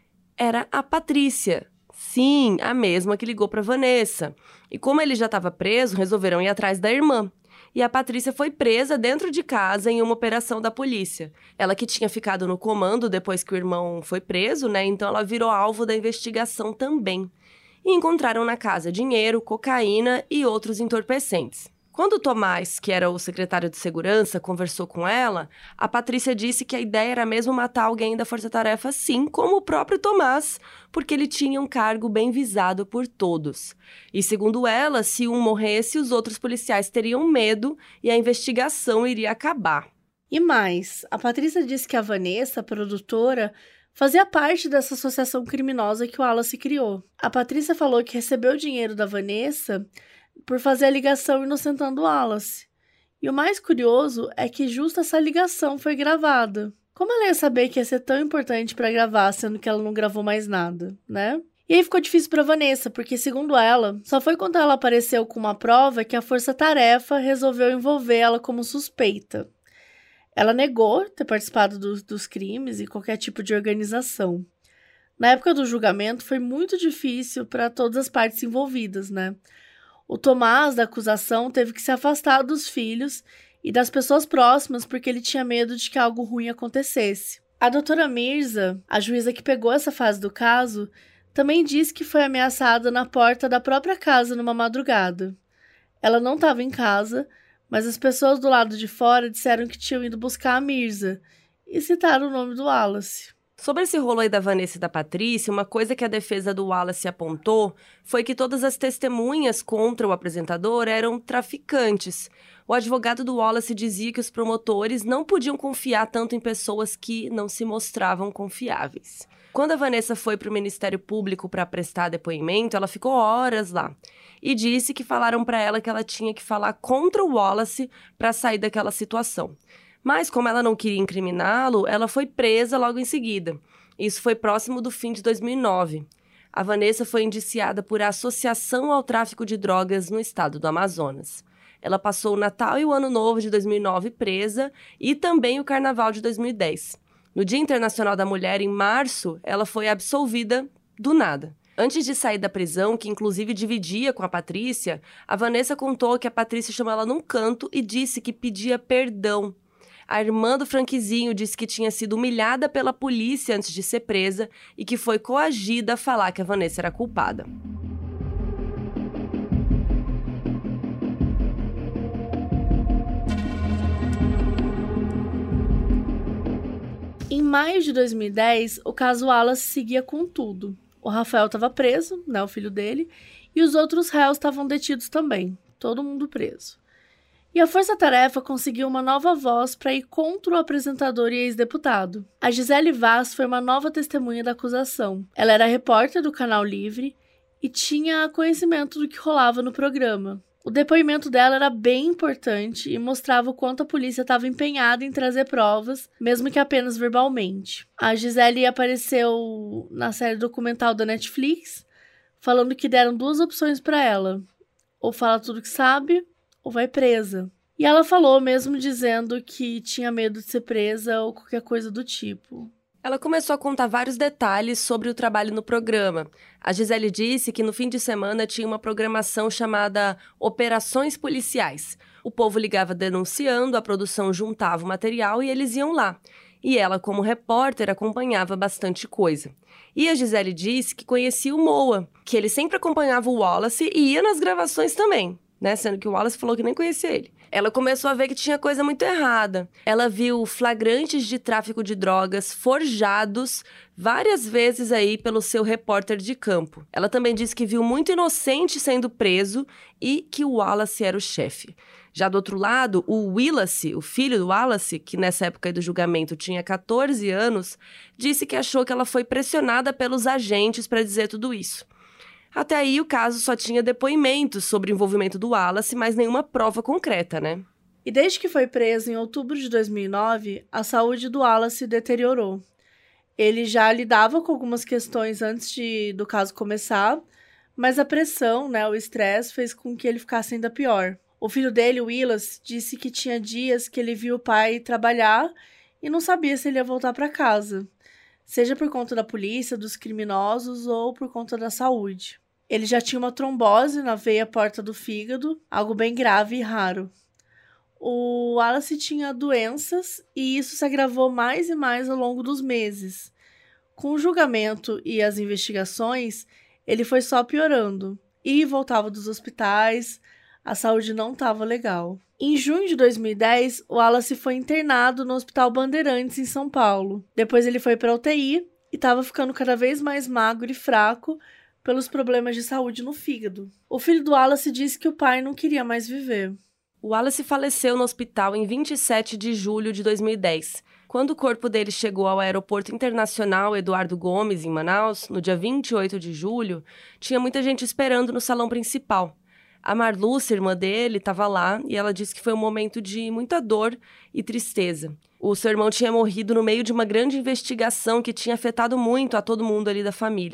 Era a Patrícia. Sim, a mesma que ligou para Vanessa. E como ele já estava preso, resolveram ir atrás da irmã. E a Patrícia foi presa dentro de casa em uma operação da polícia. Ela que tinha ficado no comando depois que o irmão foi preso, né? Então ela virou alvo da investigação também. E encontraram na casa dinheiro, cocaína e outros entorpecentes. Quando o Tomás, que era o secretário de segurança, conversou com ela, a Patrícia disse que a ideia era mesmo matar alguém da Força Tarefa, assim como o próprio Tomás, porque ele tinha um cargo bem visado por todos. E segundo ela, se um morresse, os outros policiais teriam medo e a investigação iria acabar. E mais, a Patrícia disse que a Vanessa, a produtora, fazia parte dessa associação criminosa que o Wallace criou. A Patrícia falou que recebeu o dinheiro da Vanessa por fazer a ligação inocentando o Wallace. E o mais curioso é que justo essa ligação foi gravada. Como ela ia saber que ia ser tão importante para gravar, sendo que ela não gravou mais nada, né? E aí ficou difícil para Vanessa, porque segundo ela, só foi quando ela apareceu com uma prova que a Força Tarefa resolveu envolver ela como suspeita. Ela negou ter participado dos crimes e qualquer tipo de organização. Na época do julgamento, foi muito difícil para todas as partes envolvidas, né? O Tomás, da acusação, teve que se afastar dos filhos e das pessoas próximas porque ele tinha medo de que algo ruim acontecesse. A doutora Mirza, a juíza que pegou essa fase do caso, também disse que foi ameaçada na porta da própria casa numa madrugada. Ela não estava em casa, mas as pessoas do lado de fora disseram que tinham ido buscar a Mirza e citaram o nome do Wallace. Sobre esse rolo aí da Vanessa e da Patrícia, uma coisa que a defesa do Wallace apontou foi que todas as testemunhas contra o apresentador eram traficantes. O advogado do Wallace dizia que os promotores não podiam confiar tanto em pessoas que não se mostravam confiáveis. Quando a Vanessa foi para o Ministério Público para prestar depoimento, ela ficou horas lá e disse que falaram para ela que ela tinha que falar contra o Wallace para sair daquela situação. Mas, como ela não queria incriminá-lo, ela foi presa logo em seguida. Isso foi próximo do fim de 2009. A Vanessa foi indiciada por associação ao tráfico de drogas no estado do Amazonas. Ela passou o Natal e o Ano Novo de 2009 presa e também o Carnaval de 2010. No Dia Internacional da Mulher, em março, ela foi absolvida do nada. Antes de sair da prisão, que inclusive dividia com a Patrícia, a Vanessa contou que a Patrícia chamou ela num canto e disse que pedia perdão. A irmã do Franquizinho disse que tinha sido humilhada pela polícia antes de ser presa e que foi coagida a falar que a Vanessa era culpada. Em maio de 2010, o caso Wallace seguia com tudo. O Rafael estava preso, né, o filho dele, e os outros réus estavam detidos também, todo mundo preso. E a Força Tarefa conseguiu uma nova voz para ir contra o apresentador e ex-deputado. A Gisele Vaz foi uma nova testemunha da acusação. Ela era repórter do Canal Livre e tinha conhecimento do que rolava no programa. O depoimento dela era bem importante e mostrava o quanto a polícia estava empenhada em trazer provas, mesmo que apenas verbalmente. A Gisele apareceu na série documental da Netflix, falando que deram duas opções para ela: ou fala tudo que sabe, ou vai presa. E ela falou mesmo dizendo que tinha medo de ser presa ou qualquer coisa do tipo. Ela começou a contar vários detalhes sobre o trabalho no programa. A Gisele disse que no fim de semana tinha uma programação chamada Operações Policiais. O povo ligava denunciando, a produção juntava o material e eles iam lá. E ela, como repórter, acompanhava bastante coisa. E a Gisele disse que conhecia o Moa, que ele sempre acompanhava o Wallace e ia nas gravações também, né? Sendo que o Wallace falou que nem conhecia ele. Ela começou a ver que tinha coisa muito errada. Ela viu flagrantes de tráfico de drogas forjados várias vezes aí pelo seu repórter de campo. Ela também disse que viu muito inocente sendo preso e que o Wallace era o chefe. Já do outro lado, o Willace, o filho do Wallace, que nessa época aí do julgamento tinha 14 anos, disse que achou que ela foi pressionada pelos agentes para dizer tudo isso. Até aí, o caso só tinha depoimentos sobre o envolvimento do Wallace, mas nenhuma prova concreta, né? E desde que foi preso em outubro de 2009, a saúde do Wallace se deteriorou. Ele já lidava com algumas questões antes do caso começar, mas a pressão, né, o estresse, fez com que ele ficasse ainda pior. O filho dele, o Willace, disse que tinha dias que ele viu o pai trabalhar e não sabia se ele ia voltar para casa, seja por conta da polícia, dos criminosos ou por conta da saúde. Ele já tinha uma trombose na veia porta do fígado, algo bem grave e raro. O Wallace tinha doenças e isso se agravou mais e mais ao longo dos meses. Com o julgamento e as investigações, ele foi só piorando. E voltava dos hospitais, a saúde não estava legal. Em junho de 2010, o Wallace foi internado no Hospital Bandeirantes, em São Paulo. Depois ele foi para a UTI e estava ficando cada vez mais magro e fraco pelos problemas de saúde no fígado. O filho do Wallace disse que o pai não queria mais viver. O Wallace faleceu no hospital em 27 de julho de 2010. Quando o corpo dele chegou ao Aeroporto Internacional Eduardo Gomes, em Manaus, no dia 28 de julho, tinha muita gente esperando no salão principal. A Marluce, irmã dele, estava lá e ela disse que foi um momento de muita dor e tristeza. O seu irmão tinha morrido no meio de uma grande investigação que tinha afetado muito a todo mundo ali da família, né?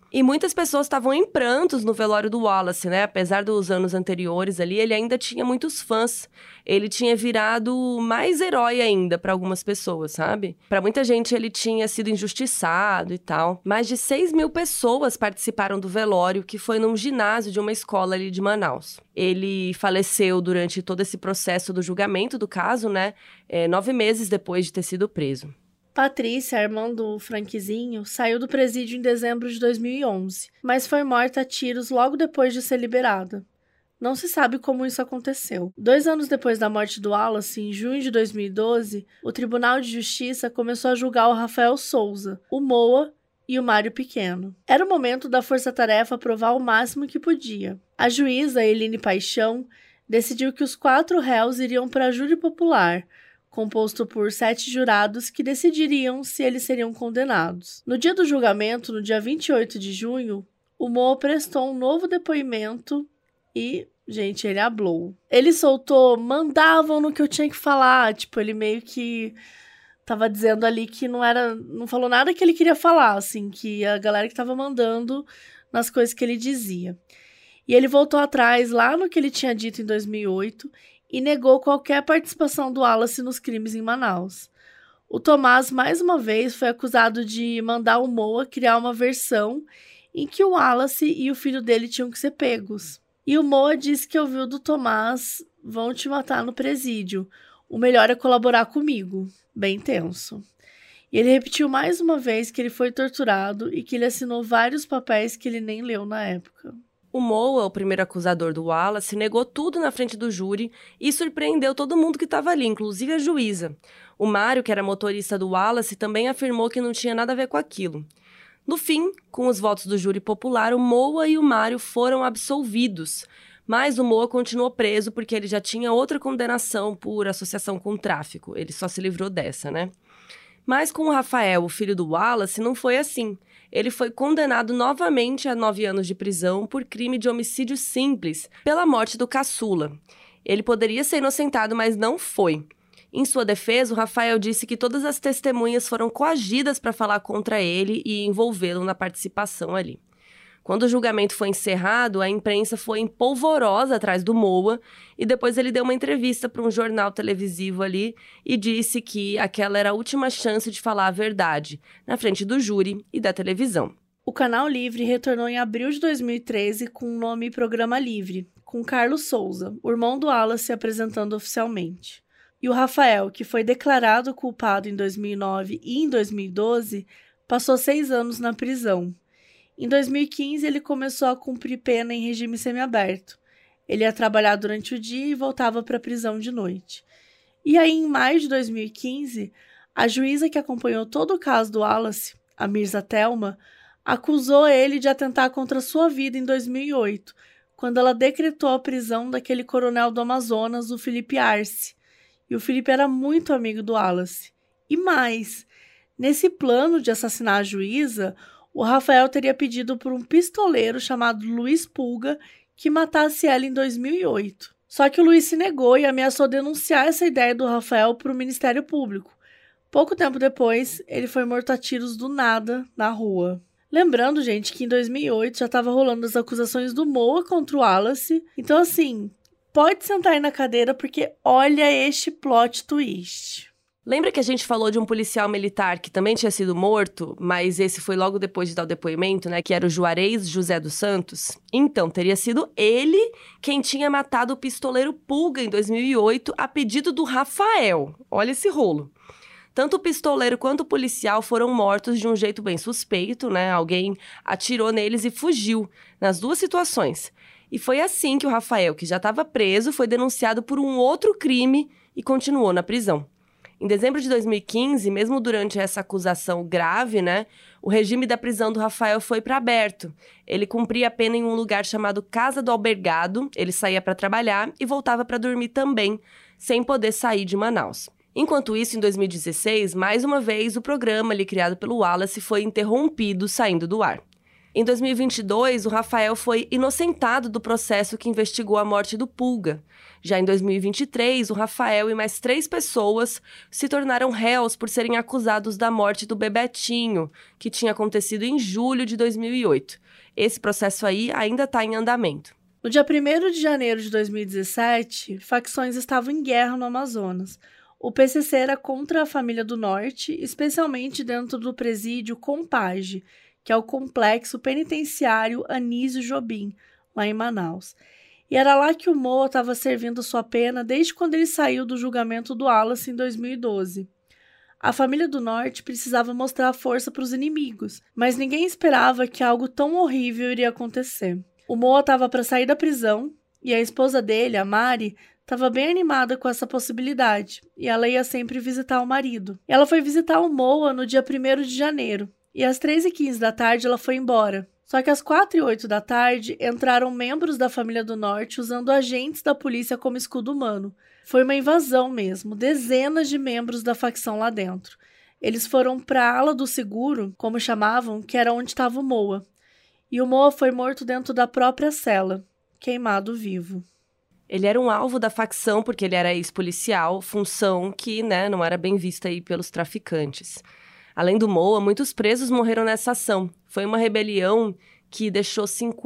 E muitas pessoas estavam em prantos no velório do Wallace, né? Apesar dos anos anteriores ali, ele ainda tinha muitos fãs. Ele tinha virado mais herói ainda para algumas pessoas, sabe? Para muita gente, ele tinha sido injustiçado e tal. Mais de 6.000 pessoas participaram do velório, que foi num ginásio de uma escola ali de Manaus. Ele faleceu durante todo esse processo do julgamento do caso, né? 9 meses depois de ter sido preso. Patrícia, a irmã do Frankzinho, saiu do presídio em dezembro de 2011, mas foi morta a tiros logo depois de ser liberada. Não se sabe como isso aconteceu. 2 anos depois da morte do Wallace, em junho de 2012, o Tribunal de Justiça começou a julgar o Rafael Souza, o Moa e o Mário Pequeno. Era o momento da força-tarefa provar o máximo que podia. A juíza, Eline Paixão, decidiu que os 4 réus iriam para a júri popular, composto por 7 jurados que decidiriam se eles seriam condenados. No dia do julgamento, no dia 28 de junho, o Moa prestou um novo depoimento e, gente, ele hablou. Ele soltou, mandavam no que eu tinha que falar, tipo, ele meio que tava dizendo ali que não falou nada que ele queria falar, assim, que a galera que tava mandando nas coisas que ele dizia. E ele voltou atrás, lá no que ele tinha dito em 2008, e negou qualquer participação do Wallace nos crimes em Manaus. O Tomás, mais uma vez, foi acusado de mandar o Moa criar uma versão em que o Wallace e o filho dele tinham que ser pegos. E o Moa disse que ouviu do Tomás, vão te matar no presídio, o melhor é colaborar comigo. Bem tenso. E ele repetiu mais uma vez que ele foi torturado e que ele assinou vários papéis que ele nem leu na época. O Moa, o primeiro acusador do Wallace, negou tudo na frente do júri e surpreendeu todo mundo que estava ali, inclusive a juíza. O Mário, que era motorista do Wallace, também afirmou que não tinha nada a ver com aquilo. No fim, com os votos do júri popular, o Moa e o Mário foram absolvidos. Mas o Moa continuou preso porque ele já tinha outra condenação por associação com tráfico. Ele só se livrou dessa, né? Mas com o Rafael, o filho do Wallace, não foi assim. Ele foi condenado novamente a 9 anos de prisão por crime de homicídio simples, pela morte do caçula. Ele poderia ser inocentado, mas não foi. Em sua defesa, o Rafael disse que todas as testemunhas foram coagidas para falar contra ele e envolvê-lo na participação ali. Quando o julgamento foi encerrado, a imprensa foi em polvorosa atrás do Moa e depois ele deu uma entrevista para um jornal televisivo ali e disse que aquela era a última chance de falar a verdade, na frente do júri e da televisão. O Canal Livre retornou em abril de 2013 com o nome Programa Livre, com Carlos Souza, o irmão do Wallace, apresentando oficialmente. E o Rafael, que foi declarado culpado em 2009 e em 2012, passou 6 anos na prisão. Em 2015, ele começou a cumprir pena em regime semiaberto. Ele ia trabalhar durante o dia e voltava para a prisão de noite. E aí, em maio de 2015, a juíza que acompanhou todo o caso do Wallace, a Mirza Thelma, acusou ele de atentar contra sua vida em 2008, quando ela decretou a prisão daquele coronel do Amazonas, o Felipe Arce. E o Felipe era muito amigo do Wallace. E mais, nesse plano de assassinar a juíza, o Rafael teria pedido por um pistoleiro chamado Luiz Pulga que matasse ela em 2008. Só que o Luiz se negou e ameaçou denunciar essa ideia do Rafael para o Ministério Público. Pouco tempo depois, ele foi morto a tiros do nada na rua. Lembrando, gente, que em 2008 já estava rolando as acusações do Moa contra o Wallace. Então, assim, pode sentar aí na cadeira porque olha este plot twist. Lembra que a gente falou de um policial militar que também tinha sido morto, mas esse foi logo depois de dar o depoimento, né? Que era o Juarez José dos Santos? Então, teria sido ele quem tinha matado o pistoleiro Pulga em 2008 a pedido do Rafael. Olha esse rolo. Tanto o pistoleiro quanto o policial foram mortos de um jeito bem suspeito, né? Alguém atirou neles e fugiu, nas duas situações. E foi assim que o Rafael, que já estava preso, foi denunciado por um outro crime e continuou na prisão. Em dezembro de 2015, mesmo durante essa acusação grave, né, o regime da prisão do Rafael foi para aberto. Ele cumpria a pena em um lugar chamado Casa do Albergado, ele saía para trabalhar e voltava para dormir também, sem poder sair de Manaus. Enquanto isso, em 2016, mais uma vez, o programa ali criado pelo Wallace foi interrompido saindo do ar. Em 2022, o Rafael foi inocentado do processo que investigou a morte do Pulga. Já em 2023, o Rafael e mais 3 pessoas se tornaram réus por serem acusados da morte do Bebetinho, que tinha acontecido em julho de 2008. Esse processo aí ainda está em andamento. No dia 1º de janeiro de 2017, facções estavam em guerra no Amazonas. O PCC era contra a família do Norte, especialmente dentro do presídio Compage, que é o Complexo Penitenciário Anísio Jobim, lá em Manaus. E era lá que o Moa estava servindo sua pena desde quando ele saiu do julgamento do Wallace em 2012. A família do Norte precisava mostrar força para os inimigos, mas ninguém esperava que algo tão horrível iria acontecer. O Moa estava para sair da prisão e a esposa dele, a Mari, estava bem animada com essa possibilidade e ela ia sempre visitar o marido. Ela foi visitar o Moa no dia 1º de janeiro. E às 3h15 da tarde ela foi embora. Só que às 4h08 da tarde entraram membros da família do Norte usando agentes da polícia como escudo humano. Foi uma invasão mesmo, dezenas de membros da facção lá dentro. Eles foram para a ala do seguro, como chamavam, que era onde estava o Moa. E o Moa foi morto dentro da própria cela, queimado vivo. Ele era um alvo da facção porque ele era ex-policial, função que, não era bem vista aí pelos traficantes. Além do Moa, muitos presos morreram nessa ação. Foi uma rebelião que deixou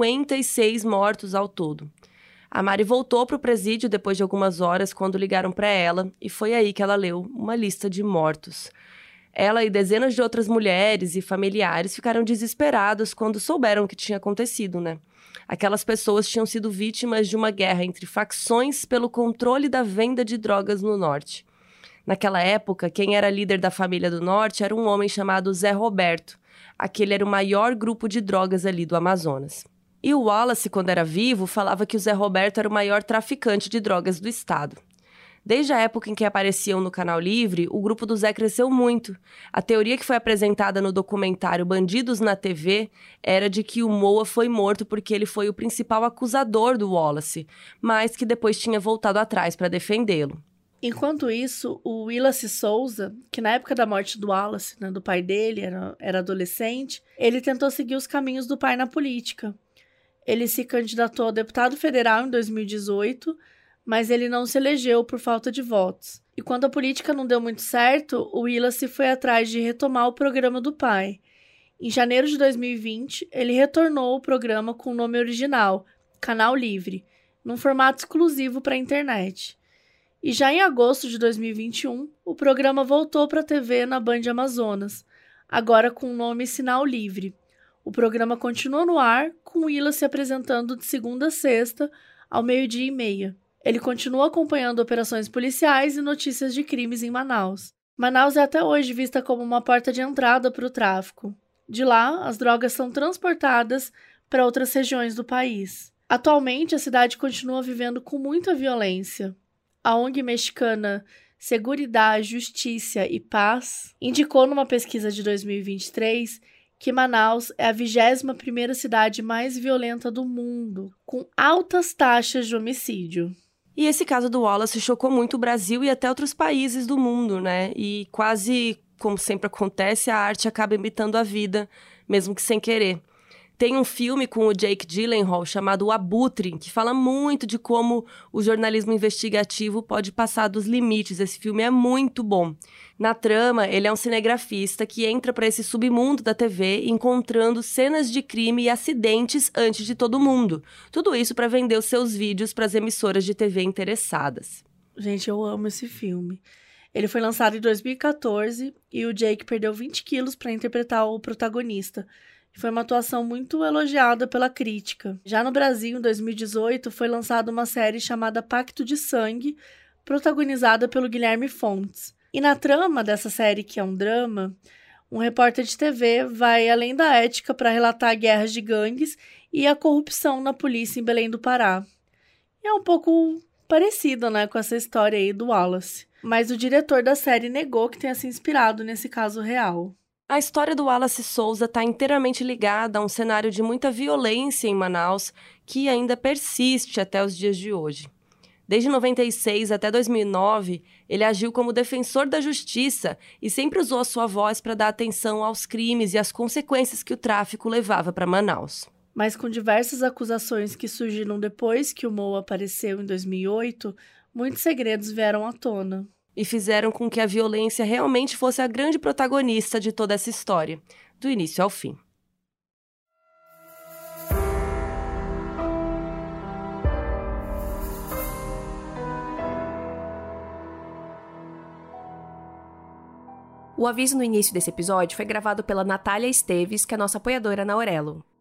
56 mortos ao todo. A Mari voltou para o presídio depois de algumas horas quando ligaram para ela e foi aí que ela leu uma lista de mortos. Ela e dezenas de outras mulheres e familiares ficaram desesperados quando souberam o que tinha acontecido, Aquelas pessoas tinham sido vítimas de uma guerra entre facções pelo controle da venda de drogas no norte. Naquela época, quem era líder da família do Norte era um homem chamado Zé Roberto. Aquele era o maior grupo de drogas ali do Amazonas. E o Wallace, quando era vivo, falava que o Zé Roberto era o maior traficante de drogas do estado. Desde a época em que apareciam no Canal Livre, o grupo do Zé cresceu muito. A teoria que foi apresentada no documentário Bandidos na TV era de que o Moa foi morto porque ele foi o principal acusador do Wallace, mas que depois tinha voltado atrás para defendê-lo. Enquanto isso, o Wallace Souza, que na época da morte do Wallace, do pai dele, era adolescente, ele tentou seguir os caminhos do pai na política. Ele se candidatou a deputado federal em 2018, mas ele não se elegeu por falta de votos. E quando a política não deu muito certo, o Wallace foi atrás de retomar o programa do pai. Em janeiro de 2020, ele retornou ao programa com o nome original, Canal Livre, num formato exclusivo para a internet. E já em agosto de 2021, o programa voltou para a TV na Band Amazonas, agora com o nome Sinal Livre. O programa continua no ar, com o Wallace se apresentando de segunda a sexta, ao 12h30. Ele continua acompanhando operações policiais e notícias de crimes em Manaus. Manaus é até hoje vista como uma porta de entrada para o tráfico. De lá, as drogas são transportadas para outras regiões do país. Atualmente, a cidade continua vivendo com muita violência. A ONG mexicana Seguridade, Justiça e Paz indicou numa pesquisa de 2023 que Manaus é a 21ª cidade mais violenta do mundo, com altas taxas de homicídio. E esse caso do Wallace chocou muito o Brasil e até outros países do mundo, E quase, como sempre acontece, a arte acaba imitando a vida, mesmo que sem querer. Tem um filme com o Jake Gyllenhaal chamado O Abutre, que fala muito de como o jornalismo investigativo pode passar dos limites. Esse filme é muito bom. Na trama, ele é um cinegrafista que entra para esse submundo da TV encontrando cenas de crime e acidentes antes de todo mundo. Tudo isso para vender os seus vídeos para as emissoras de TV interessadas. Gente, eu amo esse filme. Ele foi lançado em 2014 e o Jake perdeu 20 quilos para interpretar o protagonista. Foi uma atuação muito elogiada pela crítica. Já no Brasil, em 2018, foi lançada uma série chamada Pacto de Sangue, protagonizada pelo Guilherme Fontes. E na trama dessa série, que é um drama, um repórter de TV vai além da ética para relatar guerras de gangues e a corrupção na polícia em Belém do Pará. É um pouco parecido, com essa história aí do Wallace. Mas o diretor da série negou que tenha se inspirado nesse caso real. A história do Wallace Souza está inteiramente ligada a um cenário de muita violência em Manaus que ainda persiste até os dias de hoje. Desde 96 até 2009, ele agiu como defensor da justiça e sempre usou a sua voz para dar atenção aos crimes e às consequências que o tráfico levava para Manaus. Mas com diversas acusações que surgiram depois que o Mo apareceu em 2008, muitos segredos vieram à tona. E fizeram com que a violência realmente fosse a grande protagonista de toda essa história, do início ao fim. O aviso no início desse episódio foi gravado pela Natália Esteves, que é nossa apoiadora na Aurelo.